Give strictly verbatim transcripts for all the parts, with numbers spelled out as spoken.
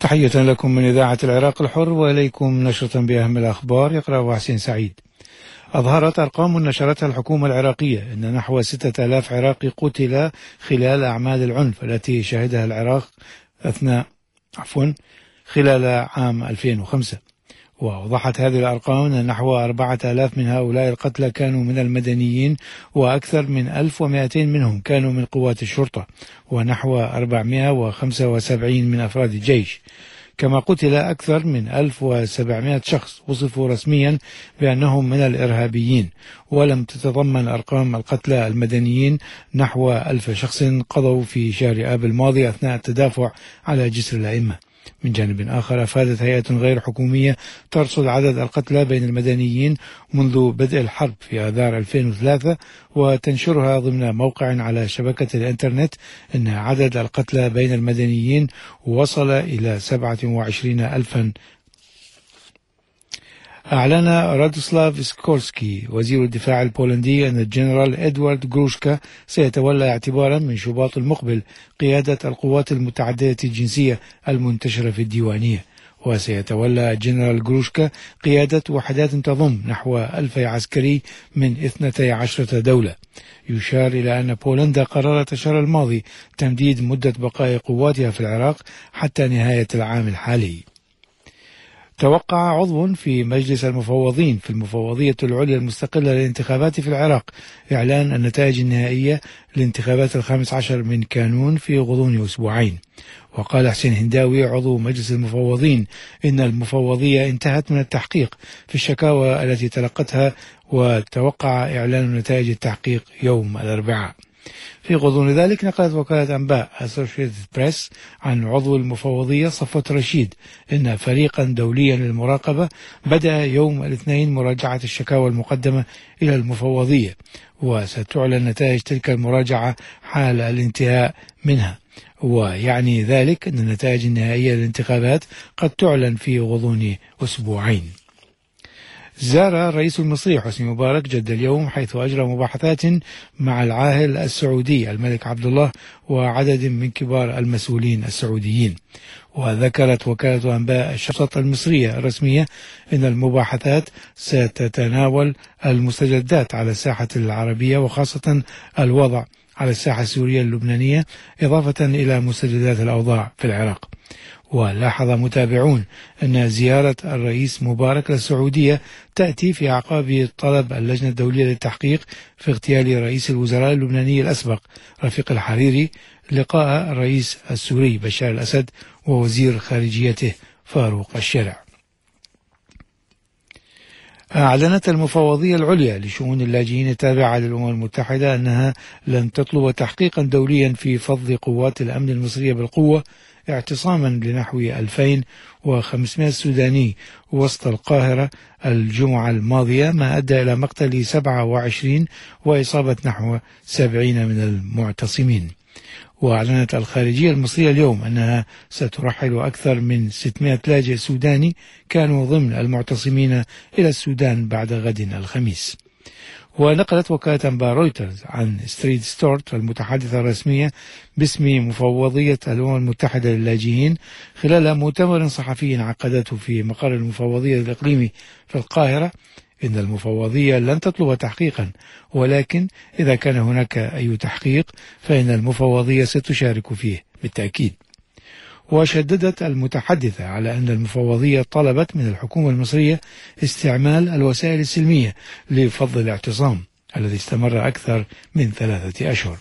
تحية لكم من إذاعة العراق الحر، وإليكم نشرة بأهم الأخبار يقرأها حسين سعيد. أظهرت أرقام نشرتها الحكومة العراقية أن نحو ستة آلاف عراقي قتل خلال أعمال العنف التي شهدها العراق أثناء عفوا خلال عام ألفين وخمسة. وأوضحت هذه الأرقام أن نحو أربعة آلاف من هؤلاء القتلى كانوا من المدنيين، وأكثر من ألف ومئتين منهم كانوا من قوات الشرطة، ونحو أربعمئة وخمسة وسبعين من أفراد الجيش. كما قتل أكثر من ألف وسبعمئة شخص وصفوا رسميا بأنهم من الإرهابيين، ولم تتضمن أرقام القتلى المدنيين نحو ألف شخص قضوا في شهر آب الماضي أثناء التدافع على جسر الأئمة. من جانب آخر، أفادت هيئة غير حكومية ترصد عدد القتلى بين المدنيين منذ بدء الحرب في آذار ألفين وثلاثة وتنشرها ضمن موقع على شبكة الإنترنت أن عدد القتلى بين المدنيين وصل إلى سبعة وعشرين ألفا. أعلن رادوسلاف سكورسكي وزير الدفاع البولندي أن الجنرال إدوارد غروشكا سيتولى اعتبارا من شباط المقبل قيادة القوات المتعددة الجنسية المنتشرة في الديوانية، وسيتولى الجنرال غروشكا قيادة وحدات تضم نحو ألف عسكري من اثنتي عشرة دولة. يشار إلى أن بولندا قررت الشهر الماضي تمديد مدة بقاء قواتها في العراق حتى نهاية العام الحالي. توقع عضو في مجلس المفوضين في المفوضية العليا المستقلة للانتخابات في العراق إعلان النتائج النهائية لانتخابات الخامس عشر من كانون في غضون أسبوعين. وقال حسين هنداوي عضو مجلس المفوضين إن المفوضية انتهت من التحقيق في الشكاوى التي تلقتها، وتوقع إعلان نتائج التحقيق يوم الأربعاء. في غضون ذلك نقلت وكالة أنباء Associated Press عن عضو المفوضية صفوت رشيد إن فريقا دوليا للمراقبة بدأ يوم الاثنين مراجعة الشكاوى المقدمة إلى المفوضية، وستعلن نتائج تلك المراجعة حال الانتهاء منها، ويعني ذلك أن النتائج النهائية للانتخابات قد تعلن في غضون أسبوعين. زار الرئيس المصري حسني مبارك جدة اليوم، حيث أجرى مباحثات مع العاهل السعودي الملك عبد الله وعدد من كبار المسؤولين السعوديين. وذكرت وكالة أنباء الشرطة المصرية الرسمية أن المباحثات ستتناول المستجدات على الساحة العربية، وخاصة الوضع على الساحة السورية اللبنانية، إضافة إلى مستجدات الأوضاع في العراق. ولاحظ متابعون أن زيارة الرئيس مبارك للسعودية تأتي في أعقاب طلب اللجنة الدولية للتحقيق في اغتيال رئيس الوزراء اللبناني الأسبق رفيق الحريري لقاء الرئيس السوري بشار الأسد ووزير خارجيته فاروق الشرع. أعلنت المفوضية العليا لشؤون اللاجئين التابعة للأمم المتحدة أنها لن تطلب تحقيقا دوليا في فض قوات الأمن المصرية بالقوة اعتصاما لنحو ألفين وخمسمئة سوداني وسط القاهرة الجمعة الماضية، ما أدى إلى مقتل سبعة وعشرين وإصابة نحو سبعين من المعتصمين. وأعلنت الخارجية المصرية اليوم أنها سترحل أكثر من ستمئة لاجئ سوداني كانوا ضمن المعتصمين إلى السودان بعد غد الخميس. ونقلت وكالة أنباء رويترز عن ستريت ستورت المتحدثة الرسمية باسم مفوضية الأمم المتحدة للاجئين خلال مؤتمر صحفي عقدته في مقر المفوضية الإقليمي في القاهرة إن المفوضية لن تطلب تحقيقا، ولكن إذا كان هناك أي تحقيق فإن المفوضية ستشارك فيه بالتأكيد. وشددت المتحدثة على أن المفوضية طلبت من الحكومة المصرية استعمال الوسائل السلمية لفض الاعتصام الذي استمر أكثر من ثلاثة أشهر.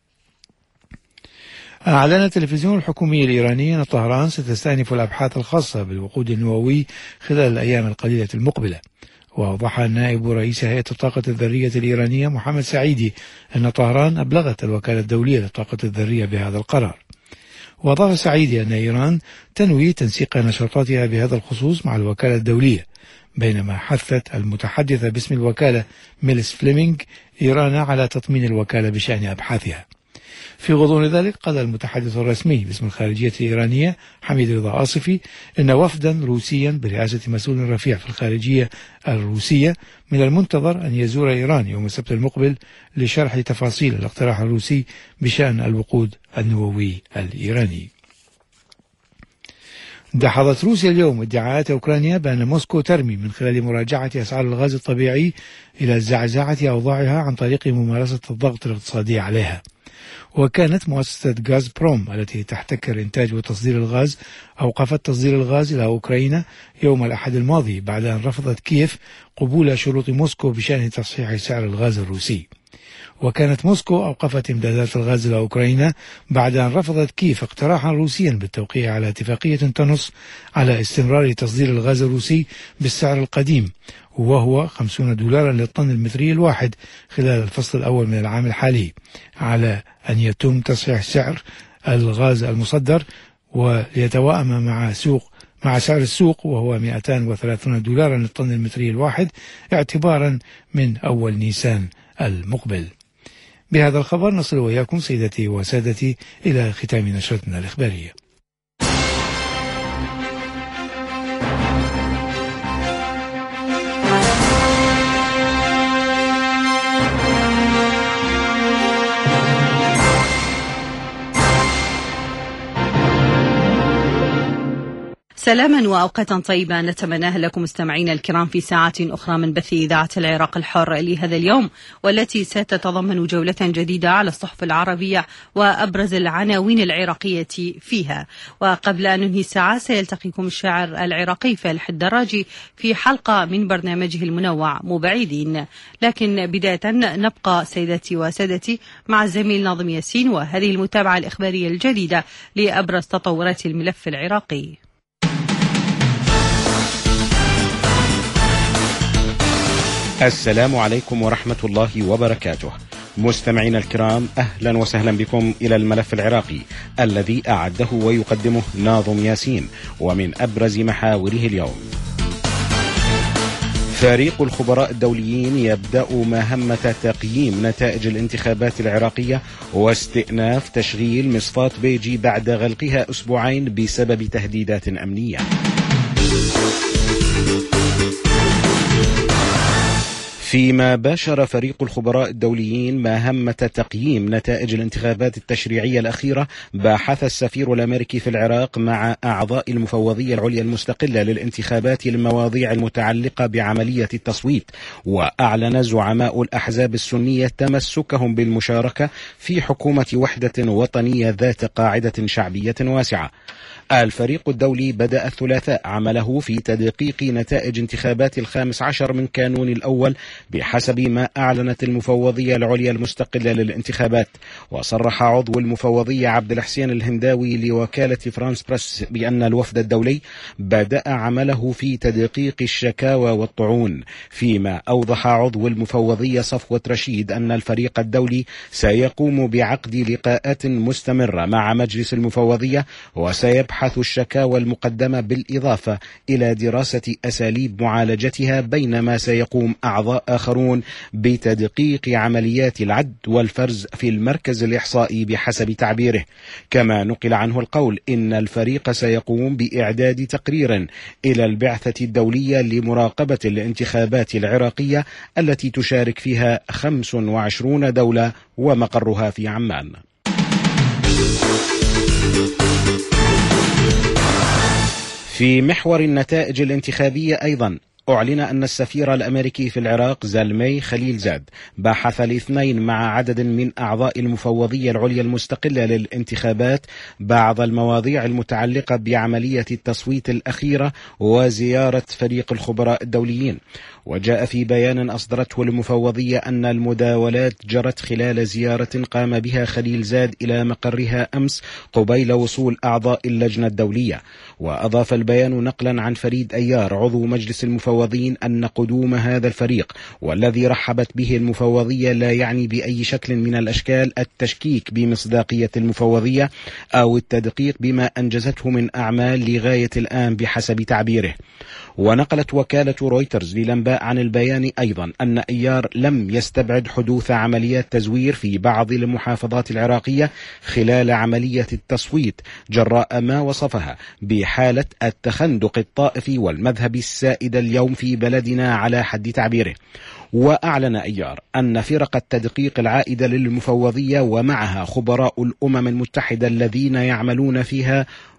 أعلن التلفزيون الحكومي الإيراني أن طهران ستستأنف الأبحاث الخاصة بالوقود النووي خلال الأيام القليلة المقبلة. وأوضح نائب رئيس هيئة الطاقة الذرية الإيرانية محمد سعيدي أن طهران أبلغت الوكالة الدولية للطاقة الذرية بهذا القرار. وأضاف سعيدي أن إيران تنوي تنسيق نشاطاتها بهذا الخصوص مع الوكالة الدولية، بينما حثت المتحدثة باسم الوكالة ميليس فليمينغ إيران على تطمين الوكالة بشأن أبحاثها. في غضون ذلك قال المتحدث الرسمي باسم الخارجية الإيرانية حميد رضا آصفي إن وفدا روسيا برئاسة مسؤول رفيع في الخارجية الروسية من المنتظر أن يزور إيران يوم السبت المقبل لشرح تفاصيل الاقتراح الروسي بشأن الوقود النووي الإيراني. دحضت روسيا اليوم ادعاءات أوكرانيا بأن موسكو ترمي من خلال مراجعة أسعار الغاز الطبيعي إلى زعزعة أوضاعها عن طريق ممارسة الضغط الاقتصادي عليها. وكانت مؤسسة غاز بروم التي تحتكر إنتاج وتصدير الغاز أوقفت تصدير الغاز إلى أوكرانيا يوم الأحد الماضي بعد أن رفضت كييف قبول شروط موسكو بشأن تصحيح سعر الغاز الروسي. وكانت موسكو أوقفت إمدادات الغاز إلى أوكرانيا بعد أن رفضت كييف اقتراحا روسيا بالتوقيع على اتفاقية تنص على استمرار تصدير الغاز الروسي بالسعر القديم، وهو خمسين دولارا للطن المتري الواحد خلال الفصل الأول من العام الحالي، على أن يتم تصحيح سعر الغاز المصدر وليتوائم مع سوق مع سعر السوق وهو مئتين وثلاثين دولارا للطن المتري الواحد اعتبارا من أول نيسان المقبل. بهذا الخبر نصل وإياكم سيدتي وسادتي إلى ختام نشرتنا الإخبارية. سلاما وأوقاتا طيبة نتمناها لكم مستمعينا الكرام في ساعات أخرى من بث إذاعة العراق الحر لهذا اليوم، والتي ستتضمن جولة جديدة على الصحف العربية وأبرز العناوين العراقية فيها. وقبل أن ننهي الساعة سيلتقيكم الشاعر العراقي فالح الدراجي في حلقة من برنامجه المنوع مبعيدين، لكن بداية نبقى سيدتي وسادتي مع الزميل ناظم ياسين وهذه المتابعة الإخبارية الجديدة لأبرز تطورات الملف العراقي. السلام عليكم ورحمة الله وبركاته. مستمعينا الكرام، أهلا وسهلا بكم إلى الملف العراقي الذي أعده ويقدمه ناظم ياسين، ومن أبرز محاوره اليوم: فريق الخبراء الدوليين يبدأ مهمة تقييم نتائج الانتخابات العراقية واستئناف تشغيل مصفاة بيجي بعد غلقها أسبوعين بسبب تهديدات أمنية. فيما باشر فريق الخبراء الدوليين مهمة تقييم نتائج الانتخابات التشريعية الأخيرة، باحث السفير الأمريكي في العراق مع أعضاء المفوضية العليا المستقلة للانتخابات المواضيع المتعلقة بعملية التصويت، وأعلن زعماء الأحزاب السنية تمسكهم بالمشاركة في حكومة وحدة وطنية ذات قاعدة شعبية واسعة. الفريق الدولي بدأ الثلاثاء عمله في تدقيق نتائج انتخابات الخامس عشر من كانون الأول بحسب ما أعلنت المفوضية العليا المستقلة للانتخابات. وصرح عضو المفوضية عبد الحسين الهنداوي لوكالة فرانس بريس بأن الوفد الدولي بدأ عمله في تدقيق الشكاوى والطعون، فيما أوضح عضو المفوضية صفوة رشيد أن الفريق الدولي سيقوم بعقد لقاءات مستمرة مع مجلس المفوضية وسيبحث الشكاوى المقدمة بالإضافة إلى دراسة أساليب معالجتها، بينما سيقوم أعضاء آخرون بتدقيق عمليات العد والفرز في المركز الإحصائي بحسب تعبيره. كما نقل عنه القول إن الفريق سيقوم بإعداد تقرير إلى البعثة الدولية لمراقبة الانتخابات العراقية التي تشارك فيها خمس وعشرون دولة ومقرها في عمان. في محور النتائج الانتخابية أيضا، أعلن أن السفير الأمريكي في العراق زلمي خليل زاد باحث الاثنين مع عدد من أعضاء المفوضية العليا المستقلة للانتخابات بعض المواضيع المتعلقة بعملية التصويت الأخيرة وزيارة فريق الخبراء الدوليين. وجاء في بيان أصدرته المفوضية أن المداولات جرت خلال زيارة قام بها خليل زاد إلى مقرها أمس قبيل وصول أعضاء اللجنة الدولية. وأضاف البيان نقلا عن فريد أيار عضو مجلس المفوضين أن قدوم هذا الفريق والذي رحبت به المفوضية لا يعني بأي شكل من الأشكال التشكيك بمصداقية المفوضية أو التدقيق بما أنجزته من أعمال لغاية الآن بحسب تعبيره. ونقلت وكالة رويترز للأنباء عن البيان أيضا أن أيار لم يستبعد حدوث عمليات تزوير في بعض المحافظات العراقية خلال عملية التصويت جراء ما وصفها بحالة التخندق الطائفي والمذهبي السائد اليوم في بلدنا على حد تعبيره. وأعلن أيار أن فرق التدقيق العائدة للمفوضية ومعها خبراء الأمم المتحدة الذين يعملون فيها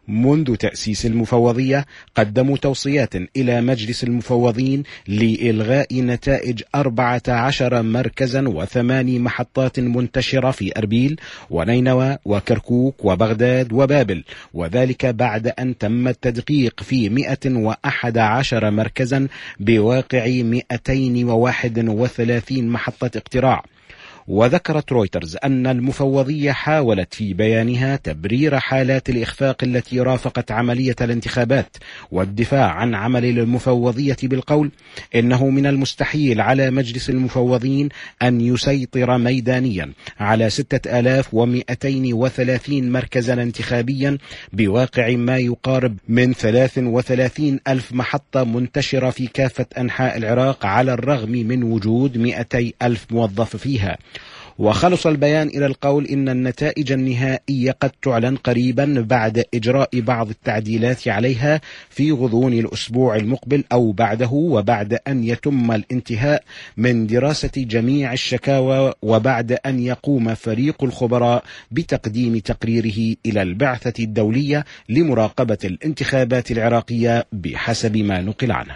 منذ تأسيس المفوضية قدموا توصيات إلى مجلس المفوضين لإلغاء نتائج أربعة عشر مركزا وثماني محطات منتشرة في أربيل ونينوى وكركوك وبغداد وبابل، وذلك بعد أن تم التدقيق في مئة وأحد عشر مركزا بواقع مئتين وواحد وثلاثين محطة اقتراع. وذكرت رويترز أن المفوضية حاولت في بيانها تبرير حالات الإخفاق التي رافقت عملية الانتخابات والدفاع عن عمل المفوضية بالقول إنه من المستحيل على مجلس المفوضين أن يسيطر ميدانيا على ستة آلاف ومئتين وثلاثين مركزا انتخابيا بواقع ما يقارب من ثلاث وثلاثين ألف محطة منتشرة في كافة أنحاء العراق على الرغم من وجود مئتي ألف موظف فيها. وخلص البيان إلى القول إن النتائج النهائية قد تعلن قريبا بعد إجراء بعض التعديلات عليها في غضون الأسبوع المقبل أو بعده، وبعد أن يتم الانتهاء من دراسة جميع الشكاوى وبعد أن يقوم فريق الخبراء بتقديم تقريره إلى البعثة الدولية لمراقبة الانتخابات العراقية بحسب ما نقل عنه.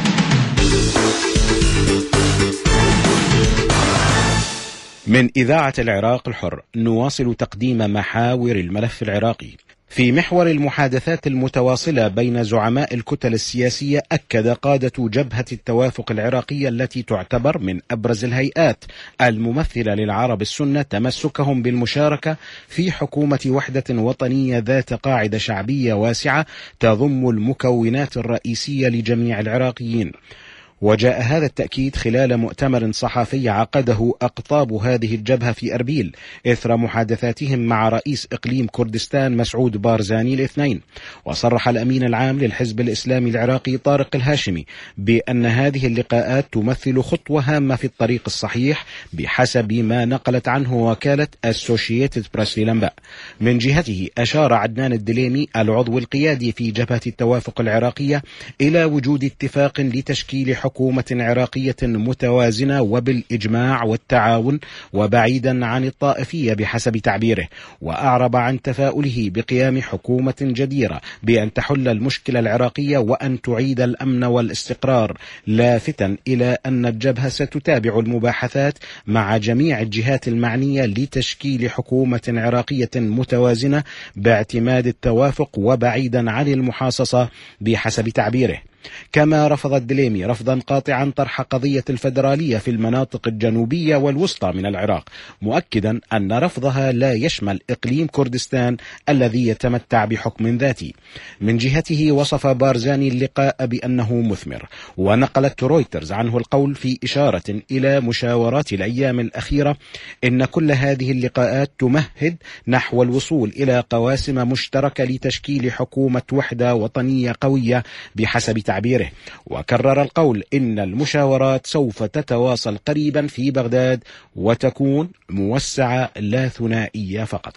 من إذاعة العراق الحر نواصل تقديم محاور الملف العراقي. في محور المحادثات المتواصلة بين زعماء الكتل السياسية، أكد قادة جبهة التوافق العراقية التي تعتبر من أبرز الهيئات الممثلة للعرب السنة تمسكهم بالمشاركة في حكومة وحدة وطنية ذات قاعدة شعبية واسعة تضم المكونات الرئيسية لجميع العراقيين. وجاء هذا التأكيد خلال مؤتمر صحفي عقده أقطاب هذه الجبهة في أربيل إثر محادثاتهم مع رئيس إقليم كردستان مسعود بارزاني الاثنين. وصرح الأمين العام للحزب الإسلامي العراقي طارق الهاشمي بأن هذه اللقاءات تمثل خطوة هامة في الطريق الصحيح بحسب ما نقلت عنه وكالة أسوشيتد بريس للأنباء. من جهته أشار عدنان الدليمي العضو القيادي في جبهة التوافق العراقية إلى وجود اتفاق لتشكيل حكومة حكومة عراقية متوازنة وبالإجماع والتعاون وبعيدا عن الطائفية بحسب تعبيره، وأعرب عن تفاؤله بقيام حكومة جديرة بأن تحل المشكلة العراقية وأن تعيد الأمن والاستقرار، لافتا إلى أن الجبهة ستتابع المباحثات مع جميع الجهات المعنية لتشكيل حكومة عراقية متوازنة باعتماد التوافق وبعيدا عن المحاصصة بحسب تعبيره. كما رفض الدليمي رفضا قاطعا طرح قضية الفدرالية في المناطق الجنوبية والوسطى من العراق، مؤكدا أن رفضها لا يشمل إقليم كردستان الذي يتمتع بحكم ذاتي. من جهته وصف بارزاني اللقاء بأنه مثمر، ونقلت رويترز عنه القول في إشارة إلى مشاورات الأيام الأخيرة إن كل هذه اللقاءات تمهد نحو الوصول إلى قواسم مشتركة لتشكيل حكومة وحدة وطنية قوية بحسب تعبيره. وكرر القول إن المشاورات سوف تتواصل قريبا في بغداد وتكون موسعة لا ثنائية فقط.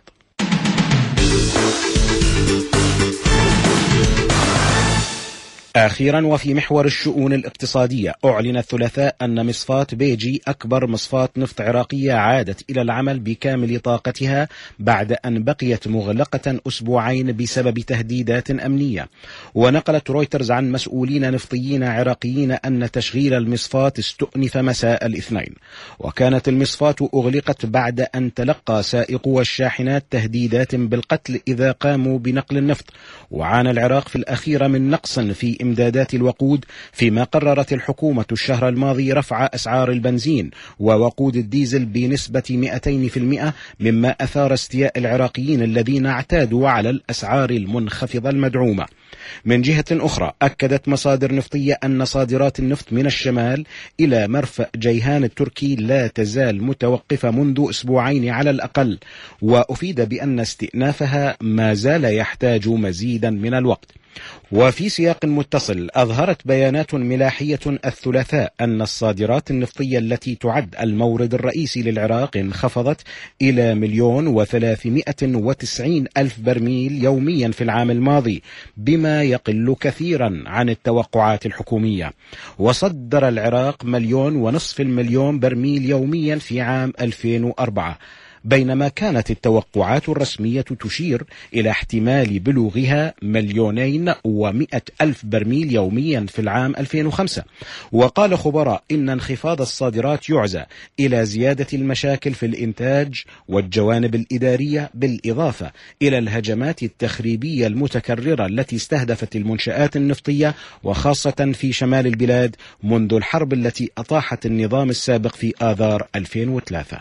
أخيرا وفي محور الشؤون الاقتصادية، أعلن الثلاثاء أن مصفاة بيجي أكبر مصفاة نفط عراقية عادت إلى العمل بكامل طاقتها بعد أن بقيت مغلقة أسبوعين بسبب تهديدات أمنية. ونقلت رويترز عن مسؤولين نفطيين عراقيين أن تشغيل المصفاة استؤنف مساء الاثنين، وكانت المصفاة أغلقت بعد أن تلقى سائقو الشاحنات تهديدات بالقتل إذا قاموا بنقل النفط. وعانى العراق في الأخير من نقص في إمدادات الوقود، فيما قررت الحكومة الشهر الماضي رفع أسعار البنزين ووقود الديزل بنسبة مئتين بالمئة، مما أثار استياء العراقيين الذين اعتادوا على الأسعار المنخفضة المدعومة. من جهة أخرى، أكدت مصادر نفطية أن صادرات النفط من الشمال إلى مرفأ جيهان التركي لا تزال متوقفة منذ أسبوعين على الأقل، وأفيد بأن استئنافها ما زال يحتاج مزيدا من الوقت. وفي سياق متصل، أظهرت بيانات ملاحية الثلاثاء أن الصادرات النفطية التي تعد المورد الرئيسي للعراق انخفضت إلى مليون وثلاثمائة وتسعين ألف برميل يوميا في العام الماضي، بما يقل كثيرا عن التوقعات الحكومية. وصدر العراق مليون ونصف المليون برميل يوميا في عام ألفين وأربعة. بينما كانت التوقعات الرسمية تشير إلى احتمال بلوغها مليونين ومئة ألف برميل يوميا في العام ألفين وخمسة. وقال خبراء إن انخفاض الصادرات يعزى إلى زيادة المشاكل في الإنتاج والجوانب الإدارية، بالإضافة إلى الهجمات التخريبية المتكررة التي استهدفت المنشآت النفطية وخاصة في شمال البلاد منذ الحرب التي أطاحت النظام السابق في آذار ألفين وثلاثة.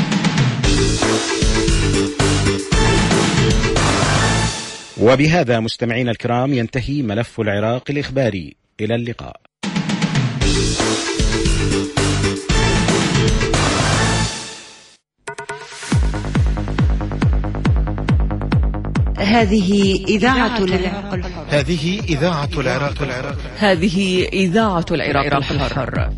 وبهذا مستمعينا الكرام ينتهي ملف العراق الإخباري. إلى اللقاء. هذه إذاعة العراق الحر. هذه إذاعة العراق الحر. هذه إذاعة العراق الحر.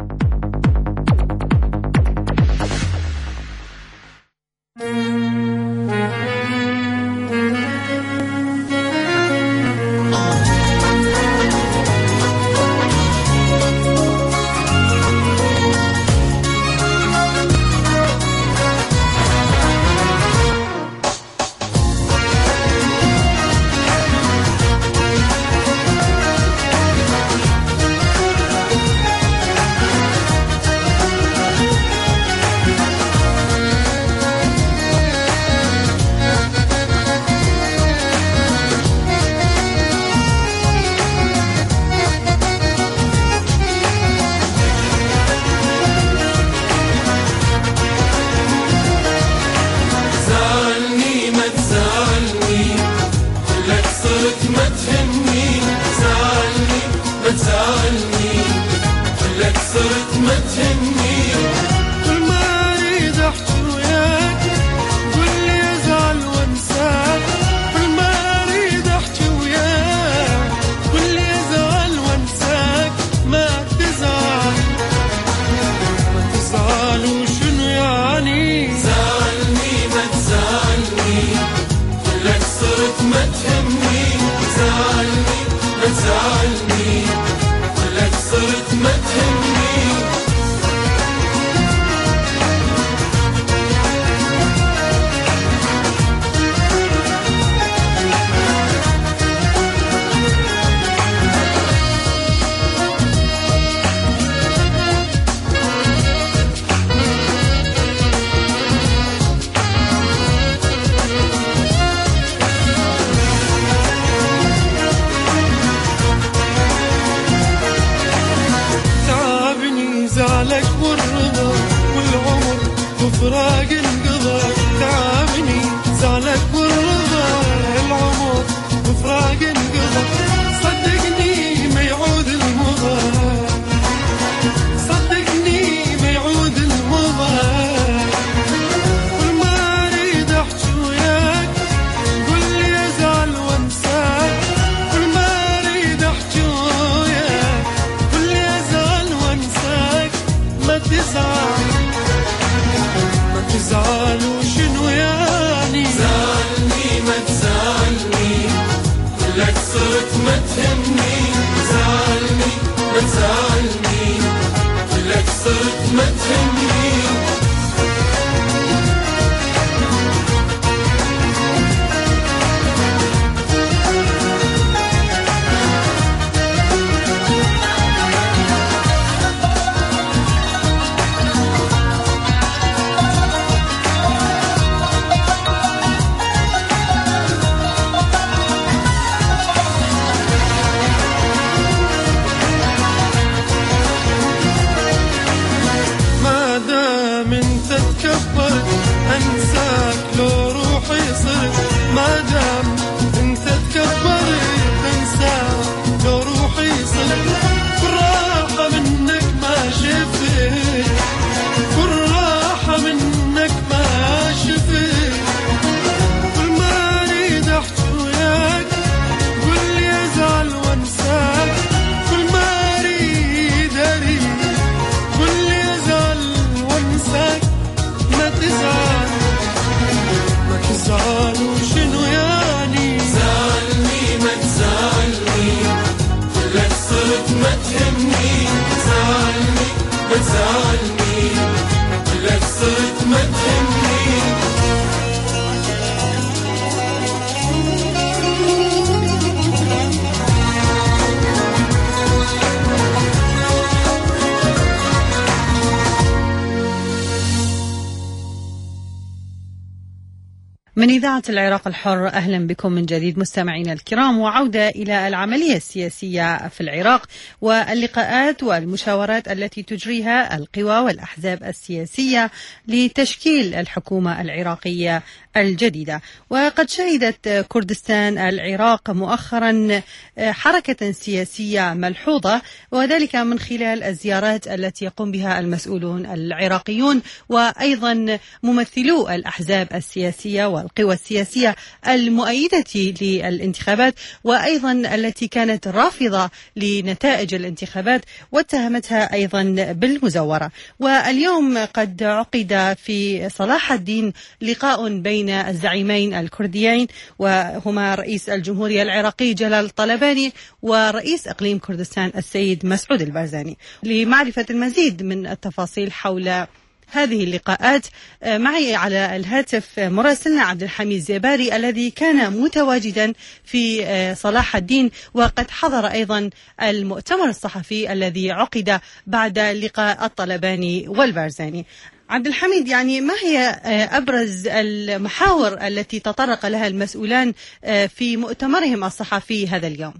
إذاعة العراق الحر، أهلا بكم من جديد مستمعينا الكرام، وعودة إلى العملية السياسية في العراق واللقاءات والمشاورات التي تجريها القوى والأحزاب السياسية لتشكيل الحكومة العراقية الجديدة. وقد شهدت كردستان العراق مؤخرا حركة سياسية ملحوظة، وذلك من خلال الزيارات التي يقوم بها المسؤولون العراقيون وأيضا ممثلو الأحزاب السياسية والقوى السياسية المؤيدة للانتخابات، وأيضا التي كانت رافضة لنتائج الانتخابات واتهمتها أيضا بالمزورة. واليوم قد عقد في صلاح الدين لقاء بين الزعيمين الكرديين، وهما رئيس الجمهورية العراقي جلال الطلباني ورئيس إقليم كردستان السيد مسعود البارزاني. لمعرفة المزيد من التفاصيل حول هذه اللقاءات معي على الهاتف مراسلنا عبد الحميد زيباري الذي كان متواجدا في صلاح الدين وقد حضر أيضا المؤتمر الصحفي الذي عقد بعد لقاء الطلباني والبارزاني. عبد الحميد، يعني ما هي أبرز المحاور التي تطرق لها المسؤولان في مؤتمرهم الصحفي هذا اليوم؟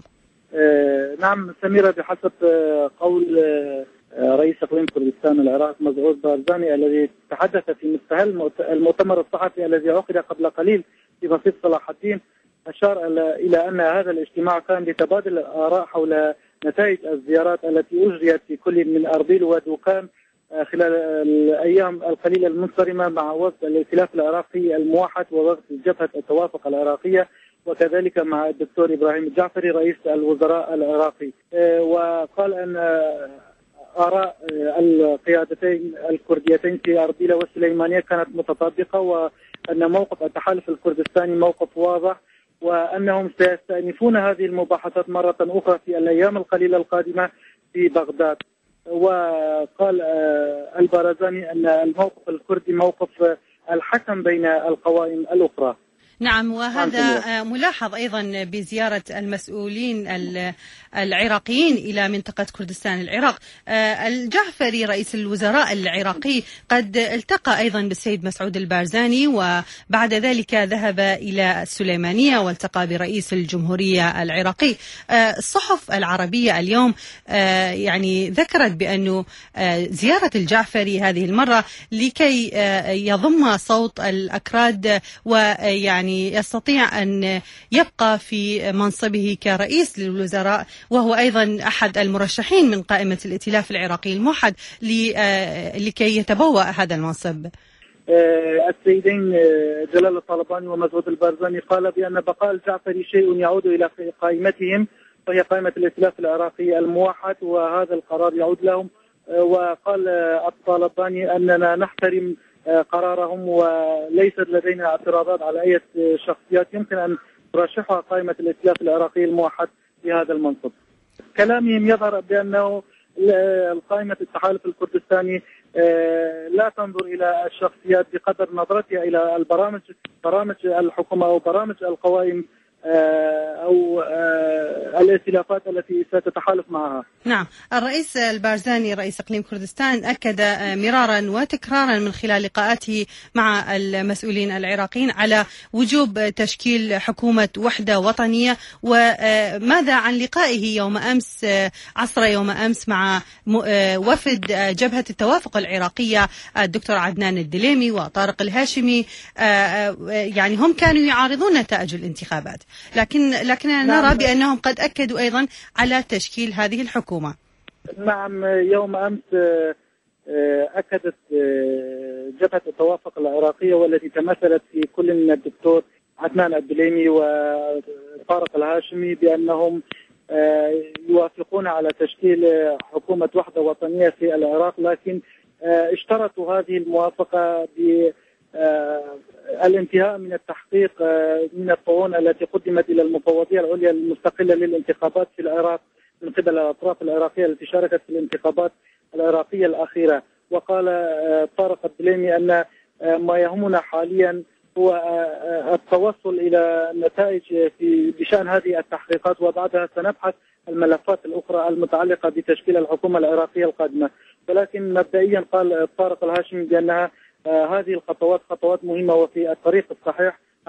نعم سميرة، بحسب قول رئيس إقليم كردستان العراق مسعود بارزاني الذي تحدث في مستهل المؤتمر الصحفي الذي عقد قبل قليل في مسجد صلاح الدين، أشار إلى أن هذا الاجتماع كان لتبادل الآراء حول نتائج الزيارات التي أجريت في كل من أربيل ودوكان خلال الأيام القليلة المنصرمة مع وفد الائتلاف العراقي الموحد ووفد جبهة التوافق العراقية، وكذلك مع الدكتور إبراهيم الجعفري رئيس الوزراء العراقي. وقال أن آراء القيادتين الكرديتين في أربيل والسليمانية كانت متطابقة، وأن موقف التحالف الكردستاني موقف واضح، وأنهم سيستأنفون هذه المباحثات مرة أخرى في الأيام القليلة القادمة في بغداد. وقال البارزاني أن الموقف الكردي موقف الحكم بين القوائم الأخرى. نعم، وهذا ملاحظ أيضا بزيارة المسؤولين العراقيين إلى منطقة كردستان العراق. الجعفري رئيس الوزراء العراقي قد التقى أيضا بالسيد مسعود البارزاني، وبعد ذلك ذهب إلى السليمانية والتقى برئيس الجمهورية العراقي. الصحف العربية اليوم يعني ذكرت بأنه زيارة الجعفري هذه المرة لكي يضم صوت الأكراد ويعني يستطيع أن يبقى في منصبه كرئيس للوزراء، وهو أيضا أحد المرشحين من قائمة الائتلاف العراقي الموحد لكي يتبوأ هذا المنصب. السيدين جلال الطلباني ومسعود البارزاني قال بأن بقاء الجعفري شيء يعود إلى قائمتهم، وهي قائمة الائتلاف العراقي الموحد، وهذا القرار يعود لهم. وقال الطلباني أننا نحترم قرارهم وليست لدينا اعتراضات على أي شخصيات يمكن أن ترشحها قائمة الائتلاف العراقي الموحد في هذا المنصب. كلامهم يظهر بأنه القائمة التحالف الكردستاني لا تنظر إلى الشخصيات بقدر نظرتها إلى البرامج برامج الحكومة أو برامج القوائم أو الائتلافات التي ستتحالف معها. نعم، الرئيس البارزاني رئيس إقليم كردستان أكد مرارا وتكرارا من خلال لقاءاته مع المسؤولين العراقيين على وجوب تشكيل حكومة وحدة وطنية. وماذا عن لقائه يوم أمس عصر يوم أمس مع وفد جبهة التوافق العراقية الدكتور عدنان الدليمي وطارق الهاشمي؟ يعني هم كانوا يعارضون نتائج الانتخابات، لكن لكننا نرى بأنهم قد أكدوا أيضا على تشكيل هذه الحكومة. نعم، يوم أمس أكدت جبهة التوافق العراقية والتي تمثلت في كل من الدكتور عدنان الدليمي وطارق الهاشمي بأنهم يوافقون على تشكيل حكومة وحدة وطنية في العراق، لكن اشترطوا هذه الموافقة ب الانتهاء من التحقيق من الطعون التي قدمت إلى المفوضية العليا المستقلة للانتخابات في العراق من قبل الأطراف العراقية التي شاركت في الانتخابات العراقية الأخيرة. وقال طارق الدليمي أن ما يهمنا حاليا هو التوصل إلى نتائج في بشأن هذه التحقيقات، وبعدها سنبحث الملفات الأخرى المتعلقة بتشكيل الحكومة العراقية القادمة. ولكن مبدئيا قال طارق الهاشمي بأنها هذه الخطوات خطوات مهمة وفي الطريق الصحيح.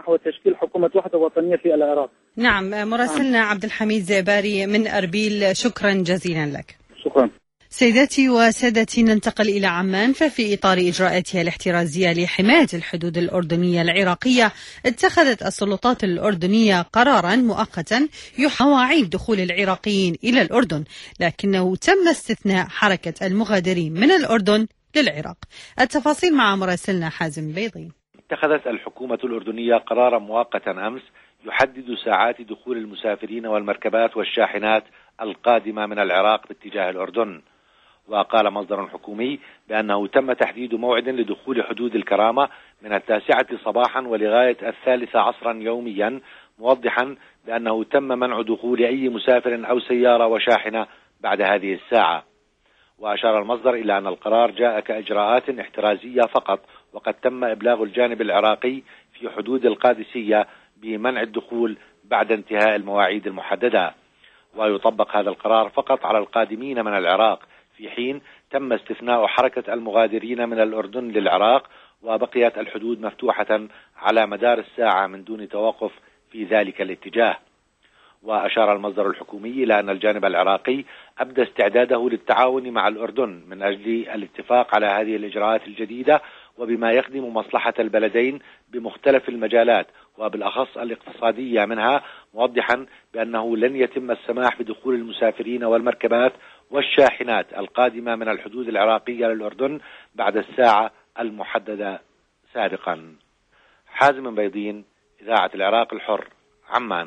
نحو تشكيل حكومة وحدة وطنية في العراق. نعم، مراسلنا عبد الحميد زيباري من أربيل، شكرا جزيلا لك. شكرا. سيداتي وسادتي، ننتقل إلى عمان. ففي إطار إجراءاتها الاحترازية لحماية الحدود الأردنية العراقية، اتخذت السلطات الأردنية قرارا مؤقتا يحاول دخول العراقيين إلى الأردن، لكنه تم استثناء حركة المغادرين من الأردن للعراق. التفاصيل مع مراسلنا حازم بيضي. اتخذت الحكومة الأردنية قرارا مؤقتا أمس يحدد ساعات دخول المسافرين والمركبات والشاحنات القادمة من العراق باتجاه الأردن. وقال مصدر حكومي بأنه تم تحديد موعد لدخول حدود الكرامة من التاسعة صباحا ولغاية الثالثة عصرا يوميا، موضحا بأنه تم منع دخول أي مسافر أو سيارة وشاحنة بعد هذه الساعة. وأشار المصدر إلى أن القرار جاء كإجراءات احترازية فقط، وقد تم إبلاغ الجانب العراقي في حدود القادسية بمنع الدخول بعد انتهاء المواعيد المحددة. ويطبق هذا القرار فقط على القادمين من العراق، في حين تم استثناء حركة المغادرين من الأردن للعراق، وبقيت الحدود مفتوحة على مدار الساعة من دون توقف في ذلك الاتجاه. وأشار المصدر الحكومي إلى أن الجانب العراقي أبدى استعداده للتعاون مع الأردن من أجل الاتفاق على هذه الإجراءات الجديدة، وبما يخدم مصلحة البلدين بمختلف المجالات وبالأخص الاقتصادية منها، موضحا بأنه لن يتم السماح بدخول المسافرين والمركبات والشاحنات القادمة من الحدود العراقية للأردن بعد الساعة المحددة سابقا. حازم بيضين، إذاعة العراق الحر، عمان.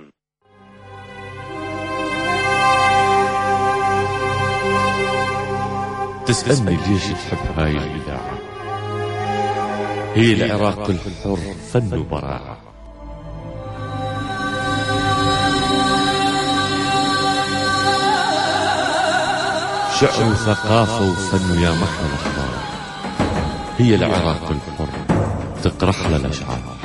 تسألني ليش تحب هاي الإذاعة؟ هي العراق الحر، فن وبراعة. شعر وثقافة وفن يا محلى الأخبار. هي العراق الحر، تقرح لنا الأشعار.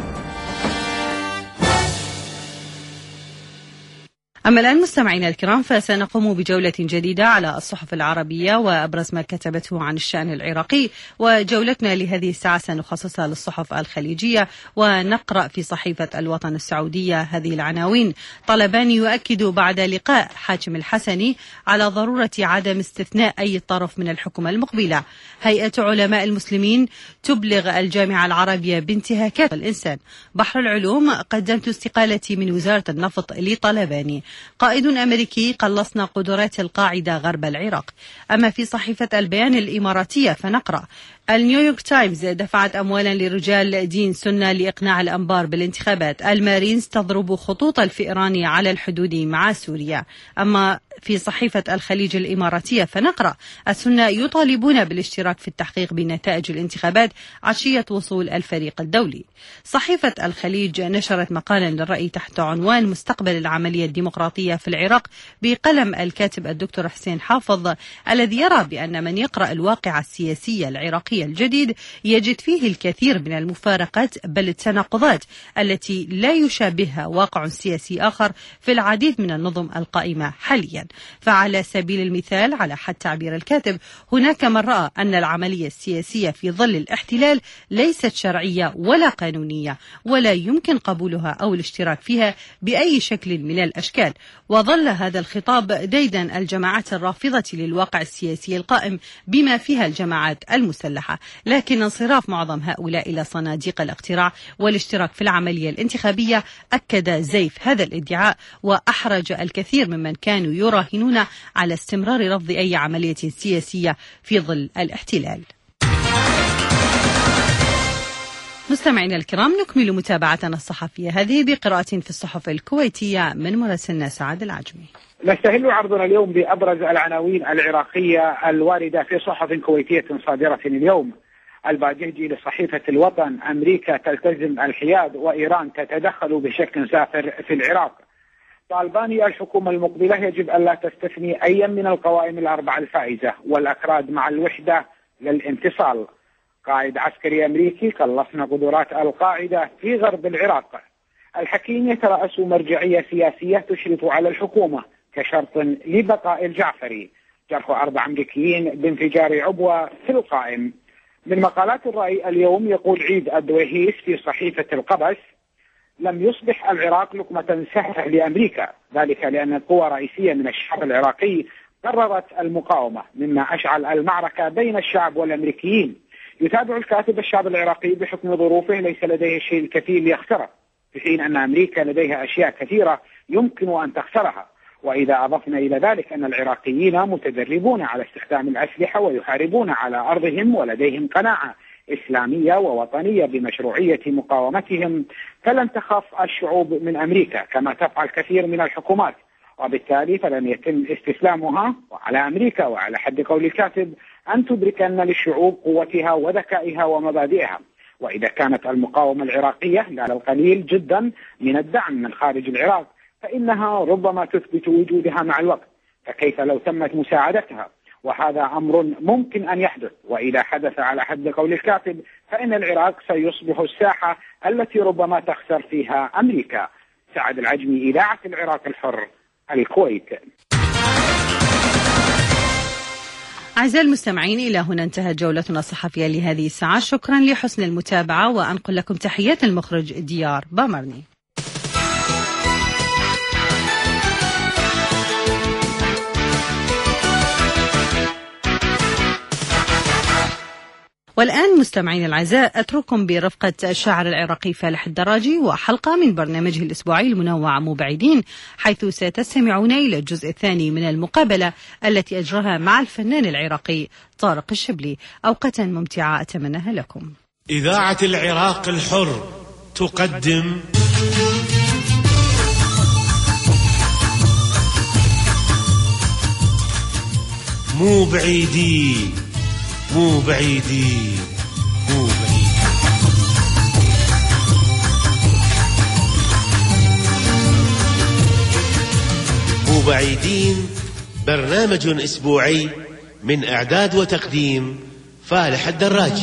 أما الآن مستمعينا الكرام، فسنقوم بجولة جديدة على الصحف العربية وأبرز ما كتبته عن الشأن العراقي، وجولتنا لهذه الساعة سنخصصها للصحف الخليجية، ونقرأ في صحيفة الوطن السعودية هذه العناوين: طلبان يؤكد بعد لقاء حاتم الحسني على ضرورة عدم استثناء أي طرف من الحكومة المقبلة. هيئة علماء المسلمين تبلغ الجامعة العربية بانتهاكات الإنسان. بحر العلوم: قدمت استقالتي من وزارة النفط لطلباني. قائد أمريكي: قلصنا قدرات القاعدة غرب العراق. أما في صحيفة البيان الإماراتية فنقرأ: النيويورك تايمز دفعت أموالا لرجال دين سنة لإقناع الأنبار بالانتخابات. المارينز تضرب خطوط الفئران على الحدود مع سوريا. أما في صحيفة الخليج الإماراتية فنقرأ: السنة يطالبون بالاشتراك في التحقيق بنتائج الانتخابات عشية وصول الفريق الدولي. صحيفة الخليج نشرت مقالا للرأي تحت عنوان مستقبل العملية الديمقراطية في العراق بقلم الكاتب الدكتور حسين حافظ، الذي يرى بأن من يقرأ الواقع السياسي العراقي الجديد يجد فيه الكثير من المفارقات بل التناقضات التي لا يشابهها واقع سياسي آخر في العديد من النظم القائمة حاليا. فعلى سبيل المثال، على حد تعبير الكاتب، هناك من رأى أن العملية السياسية في ظل الاحتلال ليست شرعية ولا قانونية، ولا يمكن قبولها أو الاشتراك فيها بأي شكل من الأشكال. وظل هذا الخطاب ديدا الجماعات الرافضة للواقع السياسي القائم بما فيها الجماعات المسلحة، لكن انصراف معظم هؤلاء إلى صناديق الاقتراع والاشتراك في العملية الانتخابية أكد زيف هذا الادعاء، وأحرج الكثير ممن كانوا يراهنون على استمرار رفض أي عملية سياسية في ظل الاحتلال. مستمعينا الكرام، نكمل متابعتنا الصحفية هذه بقراءة في الصحف الكويتية من مراسلنا سعد العجمي. نستهل عرضنا اليوم بأبرز العناوين العراقية الواردة في صحف كويتية صادرة اليوم. الباجنجي لصحيفة الوطن: أمريكا تلتزم الحياد وإيران تتدخل بشكل سافر في العراق. طالباني: الحكومة المقبلة يجب ألا تستثني أي من القوائم الأربعة الفائزة، والأكراد مع الوحدة للانفصال. قائد عسكري أمريكي: قلصنا قدرات القاعدة في غرب العراق. الحكيم: يترأس مرجعية سياسية تشرف على الحكومة كشرط لبقاء الجعفري. جرح أربع أمريكيين بانفجار عبوة في القائم. من مقالات الرأي اليوم يقول عيد الدويهيس في صحيفة القبس: لم يصبح العراق لقمة سهلة لأمريكا، ذلك لأن قوى رئيسية من الشعب العراقي قررت المقاومة، مما أشعل المعركة بين الشعب والأمريكيين. يتابع الكاتب الشعب العراقي بحكم ظروفه ليس لديه الشيء الكثير ليخسره، في حين أن أمريكا لديها أشياء كثيرة يمكن أن تخسرها. وإذا أضفنا إلى ذلك أن العراقيين متدربون على استخدام الأسلحة ويحاربون على أرضهم ولديهم قناعة إسلامية ووطنية بمشروعية مقاومتهم، فلن تخاف الشعوب من أمريكا كما تفعل كثير من الحكومات، وبالتالي فلن يتم استسلامها. وعلى أمريكا وعلى حد قول الكاتب أن تدرك أن للشعوب قوتها وذكائها ومبادئها. وإذا كانت المقاومة العراقية لا القليل جدا من الدعم من خارج العراق، فإنها ربما تثبت وجودها مع الوقت، فكيف لو تمت مساعدتها؟ وهذا أمر ممكن أن يحدث، وإذا حدث على حد قول الكاتب فإن العراق سيصبح الساحة التي ربما تخسر فيها أمريكا. سعد العجمي، إذاعة العراق الحر، الكويت. أعزائي المستمعين، إلى هنا انتهت جولتنا الصحفية لهذه الساعة. شكرا لحسن المتابعة، وأنقل لكم تحيات المخرج ديار بامرني. والآن مستمعين الأعزاء، أترككم برفقة الشاعر العراقي فالح الدراجي وحلقة من برنامجه الأسبوعي المنوع مو بعيدين، حيث ستستمعون إلى الجزء الثاني من المقابلة التي أجراها مع الفنان العراقي طارق الشبلي. أوقاتا ممتعة أتمناها لكم. إذاعة العراق الحر تقدم مو بعيدين مو بعيدين مو بعيدين. مو بعيدين برنامج أسبوعي من إعداد وتقديم فالح الدراجي.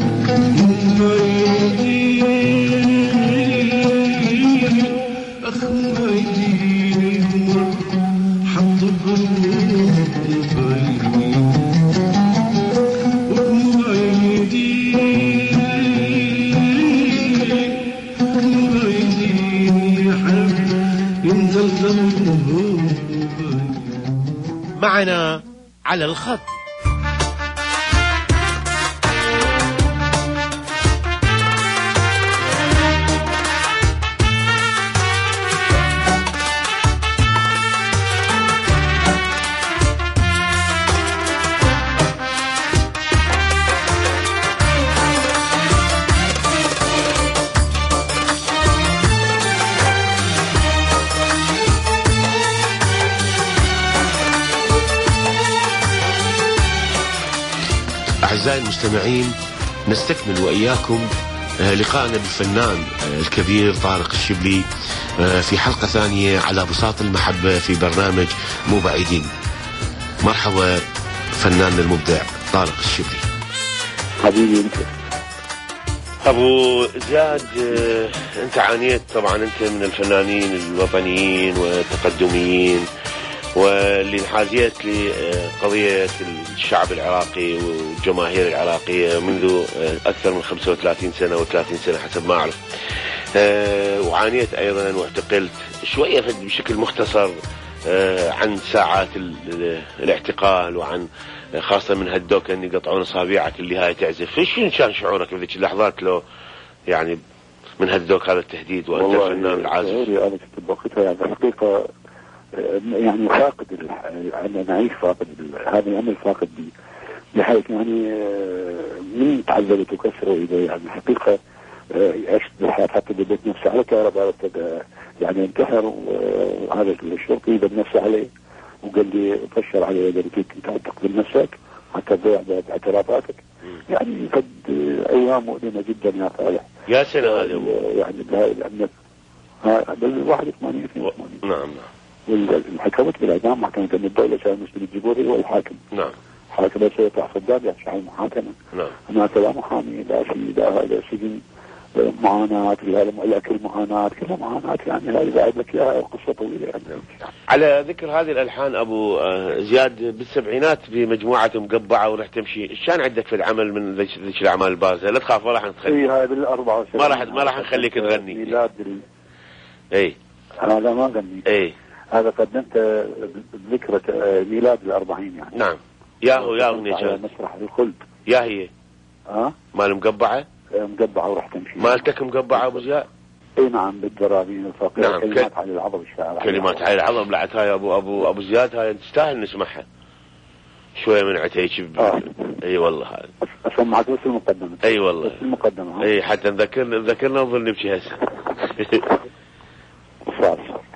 معنا على الخط أعزائي المستمعين، نستكمل وإياكم لقاءنا بالفنان الكبير طارق الشبلي في حلقة ثانية على بساط المحبة في برنامج مو بعيدين. مرحبا فنان المبدع طارق الشبلي. حبيبي انت أبو زياد، أنت عانيت طبعا، أنت من الفنانين الوطنيين والتقدميين واللي حازيت لقضية الشعب العراقي والجماهير العراقية منذ أكثر من خمسة وثلاثين سنة وثلاثين سنة حسب ما أعرف. وعانيت أيضا واعتقلت. شوية بشكل مختصر عن ساعات الاعتقال، وعن خاصة من هالدوكة أن يقطعون أصابعك اللي هاي تعزف. شو كان شعورك في ذيك اللحظات لو يعني من هالدوك هذا التهديد وأنت الفنان العازف؟ أنا كنت بوقتها يعني الحقيقة يعني فاقد أنا نعيش فاقد هذا الأمر، فاقد بحيث يعني من تعذبت وكسروا إيدي. يعني الحقيقة عشت بالحياة حتى بديت نفسي على كهرباء، يعني انتحر، وهذا الشرطي بد نفسه عليه وقال لي فشر علي إذا كنت تقبل نفسك حتى تضيع باعترافاتك. يعني قد أيام مؤلمة جدا يا فالح. يا سنة هذا يعني بهاي الأمر هذا واحد وثمانين نعم نعم. والحكمت بالإعدام محكمة أمن الدولة شاهد مسلم الجبوري هو الحاكم. نعم. حاكم بس يطلع صدام يحشي على المحاكمة. نعم. هناك لا محامي لا شيء لا هذا سجن معاناة، الأكل معاناة، كلها معاناة. يعني هذه بعد لك إياها قصة طويلة يعني. على ذكر هذه الألحان أبو زياد، بالسبعينات بمجموعة مقبعة ورح تمشي، إيش كان عندك في العمل من ذيك الأعمال البارزة؟ لا تخاف، ما راح نتخلي. إيه هاي بالأربعة ما راح ما راح نخليك تغني. ميلاد اي هذا ما غني. اي هذا قدمت بذكرى ميلاد الأربعين يعني. نعم. ياهو يا أغنية على مسرح الخلد. يا هي ها مال مقبعة مقبعة ورحت امشي. مالتك مقبعة ابو زياد؟ اي نعم بالدرابين الفقيرة. نعم. كلمات علي العظم الشاعر. كلمات علي العظم لعت هاي ابو ابو ابو زياد هاي تستاهل نسمعها شوية من عتيك. آه. اي والله هذا اسمعك بس المقدمة. اي والله بس المقدمة. اي حتى نذكرنا نذكرنا نظل نبكي هسه. صار